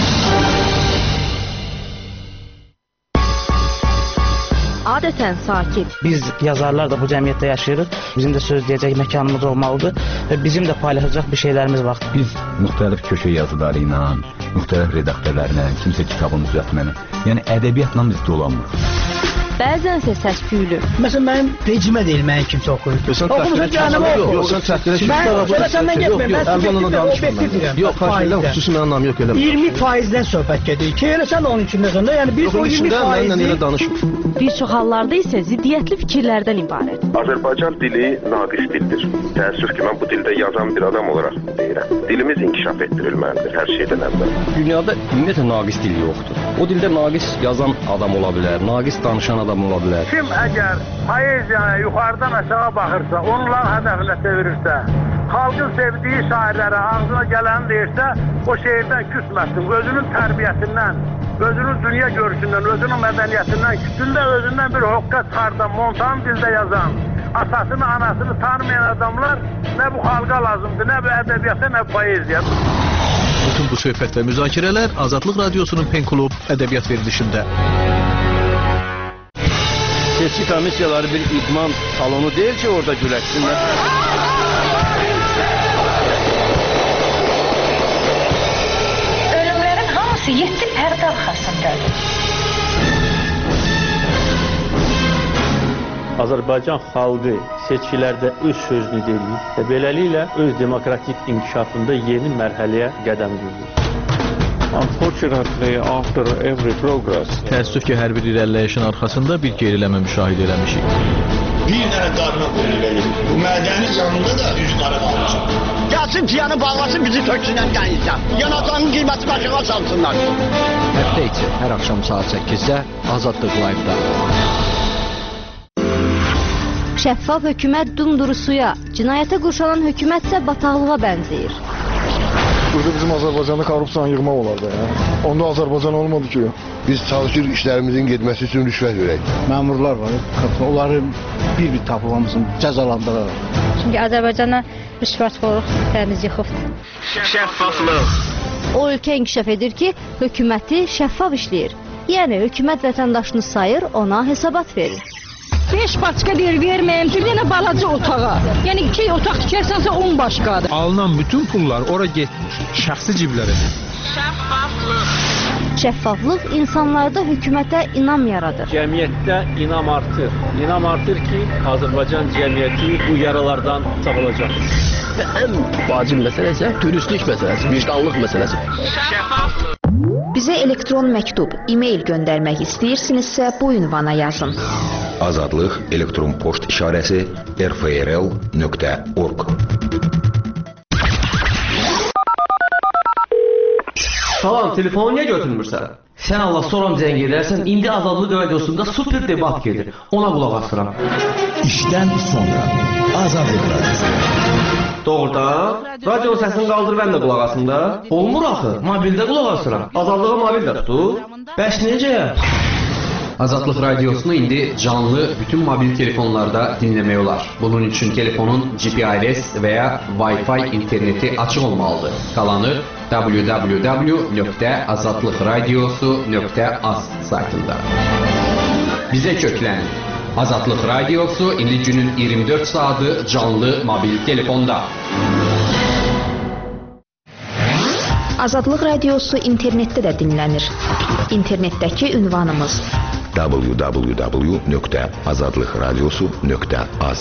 Speaker 2: Adətən sakit.
Speaker 13: Biz yazarlar da bu cəmiyyətdə yaşayırıq. Bizim də söz deyəcək məkanımız olmalıdır və bizim də paylaşacaq bir şeylərimiz var.
Speaker 14: Biz müxtəlif köşə yazıları ilə, müxtəlif redaktörlərlə, kimsə kitabını düzəltməni, yəni ədəbiyyatla biz dolanmırıq.
Speaker 2: Bəzənsə səs-küylü.
Speaker 15: Məsələn, mənim vecimə deyil, mənim kimsə oxuyur. Oxumusa cəhənnəmə oxuyur.
Speaker 14: Yox, sən təxtirə
Speaker 15: Mən səndən getməyim, mən obyektiv deyirəm.
Speaker 14: Yox, xarşıyla xüsusi mənim anlam yox elə.
Speaker 15: 20%-dən söhbət gedir ki, elə sən onun içindəsən də, yəni biz o 20%-i...
Speaker 2: Bir çox hallarda isə ziddiyyətli fikirlərdən ibarət.
Speaker 16: Azərbaycan dili naqis dildir. Təəssüf ki, mən bu dildə yazan bir adam olaraq deyirəm. Dilimiz inkişaf etdirilməlidir hər şeydən əvvəl.
Speaker 14: Dünyada ümumiyyətlə naqis dil yoxdur. O dildə naqis yazan adam ola bilər, naqis danışan adam ola bilər.
Speaker 7: Kim əgər poeziyaya yuxarıdan aşağı baxırsa, onların hədəfinə çevirirsə, xalqın sevdiyi şairlərə ağzına gələni deyirsə, o şeirdən küsməsin, özünün tərbiyəsindən, özünün dünya görüşündən, özünün mədəniyyətindən, küsündə özündən bir hoqqa çıxardan, montan dildə yazan, atasını, anasını tanımayan adamlar nə bu xalqa lazımdır, nə bu ədəbiyyata, nə poeziya.
Speaker 12: Bütün bu söhbət və müzakirələr Azadlıq Radiosunun Pen Klub ədəbiyyat verilişində.
Speaker 14: Seçki komissiyaları bir idman salonu deyil ki, orada güləşsinlər.
Speaker 11: Ölümlərin hamısı 7 pərdə arxasındadır.
Speaker 17: Azərbaycan xalqı seçkilərdə öz sözünü deyir və beləliklə öz demokratik inkişafında yeni mərhələyə qədəm qoyur.
Speaker 18: Unfortunately, after every progress,
Speaker 12: təəssüf ki, hər bir irəliləyişin arxasında bir geriləmə müşahidə eləmişik.
Speaker 19: Bir dənə qarına qoyulur. Bu mədəni canında da üz qara qalacaq. Gəlsin piyanı bağlasın, bizi töksünən qənizdən. Yanacağının qiyməti başına salsınlar.
Speaker 20: Həftə içi hər axşam saat 8-də Azadlıq Live-da.
Speaker 2: Şəffaf hökumət dumduru suya, cinayətə qurşanan hökumət isə bataqlığa bənzəyir.
Speaker 21: Burada bizim Azərbaycanda korrupsiyanı yığmaq olar da ya. Onda Azərbaycan olmadı ki.
Speaker 22: Biz çalışırıq işlərimizin getməsi üçün rüşvət verək.
Speaker 23: Məmurlar var, onları bir tapılmamızın cəzalandıraraq.
Speaker 24: Çünki Azərbaycana rüşvətxorluq təmiz yıxıbdır.
Speaker 2: Şəffaflıq. O ölkə inkişaf edir ki, hökuməti şəffaf işləyir. Yəni, hökumət vətəndaşını sayır, ona hesabat verir.
Speaker 15: 5 başqa deyir, verməyəm, bir dənə balaca otağa. Yəni 2 otaq tikərsənsə 10 başqadır.
Speaker 12: Alınan bütün pullar ora getmir, şəxsi ciblərə.
Speaker 2: Şəffaflıq. Şəffaflıq insanlarda hökumətə inam yaradır.
Speaker 17: Cəmiyyətdə inam artır. İnam artır ki, Azərbaycan cəmiyyəti bu yaralardan sağolacaq.
Speaker 20: Və ən vacib məsələ isə dürüstlük məsələsi, vicdanlıq məsələsi.
Speaker 2: Şəffaflıq.
Speaker 25: Bizə elektron məktub, e-mail göndərmək istəyirsinizsə bu ünvana yazın.
Speaker 26: Azadlıq elektron poçt işarəsi rfrl.org.
Speaker 13: Salam, telefonu niyə götürmürsən? Sən Allah soram zəng edərsən, indi Azadlıq Radiosunda super debat gedir. Ona qulaq asıram.
Speaker 27: İşdən sonra Azadlıq Radiosu.
Speaker 13: Doğrudan, radionun səsini qaldır, mən də qulaq asım da. Olmur axı, mobildə qulaq asıram. Azadlığa mobil də tutur. Bəs necə?
Speaker 20: Azadlıq Radiosunu indi canlı bütün mobil telefonlarda dinləmək olar. Bunun üçün telefonun GPRS və ya Wi-Fi interneti açıq olmalıdır. Qalanı www.azadlıqradiosu.az saytında. Bizə köklənin. Azadlıq Radiosu indi günün 24 saatı canlı mobil telefonda.
Speaker 25: Azadlıq Radiosu internetdə də dinlənir. İnternetdəki ünvanımız
Speaker 26: www.azadlıqradiosu.az.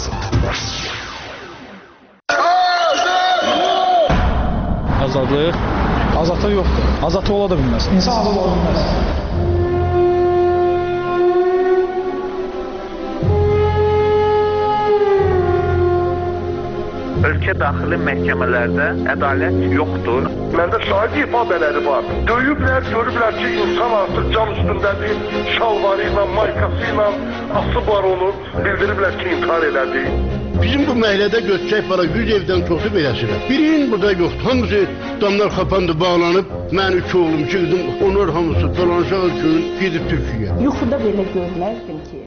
Speaker 17: Azadlıq.
Speaker 12: Azadlıq yoxdur. Azadlıq ola da bilməz. İnsan azad ola bilməz.
Speaker 7: Ölkə daxili məhkəmələrdə ədalət yoxdur. Məndə şahid ifadeləri var. Döyüblər, görüblər ki, insan artıq can üstündədir. Şalvarı ilə, maykası ilə asıb var onu. Bildiriblər ki, intihar elədi.
Speaker 22: Bizim bu məhəllədə götürək var, 100 evdən çoxu beləsidir. Birinin burada yoxdur. Hamısı damlar kapandı, bağlanıb. Mən 2 oğlum, 2 qızım, onlar hamısı dolanışaq üçün gedib Türkiyə.
Speaker 1: Yuxuda belə görməzdim ki.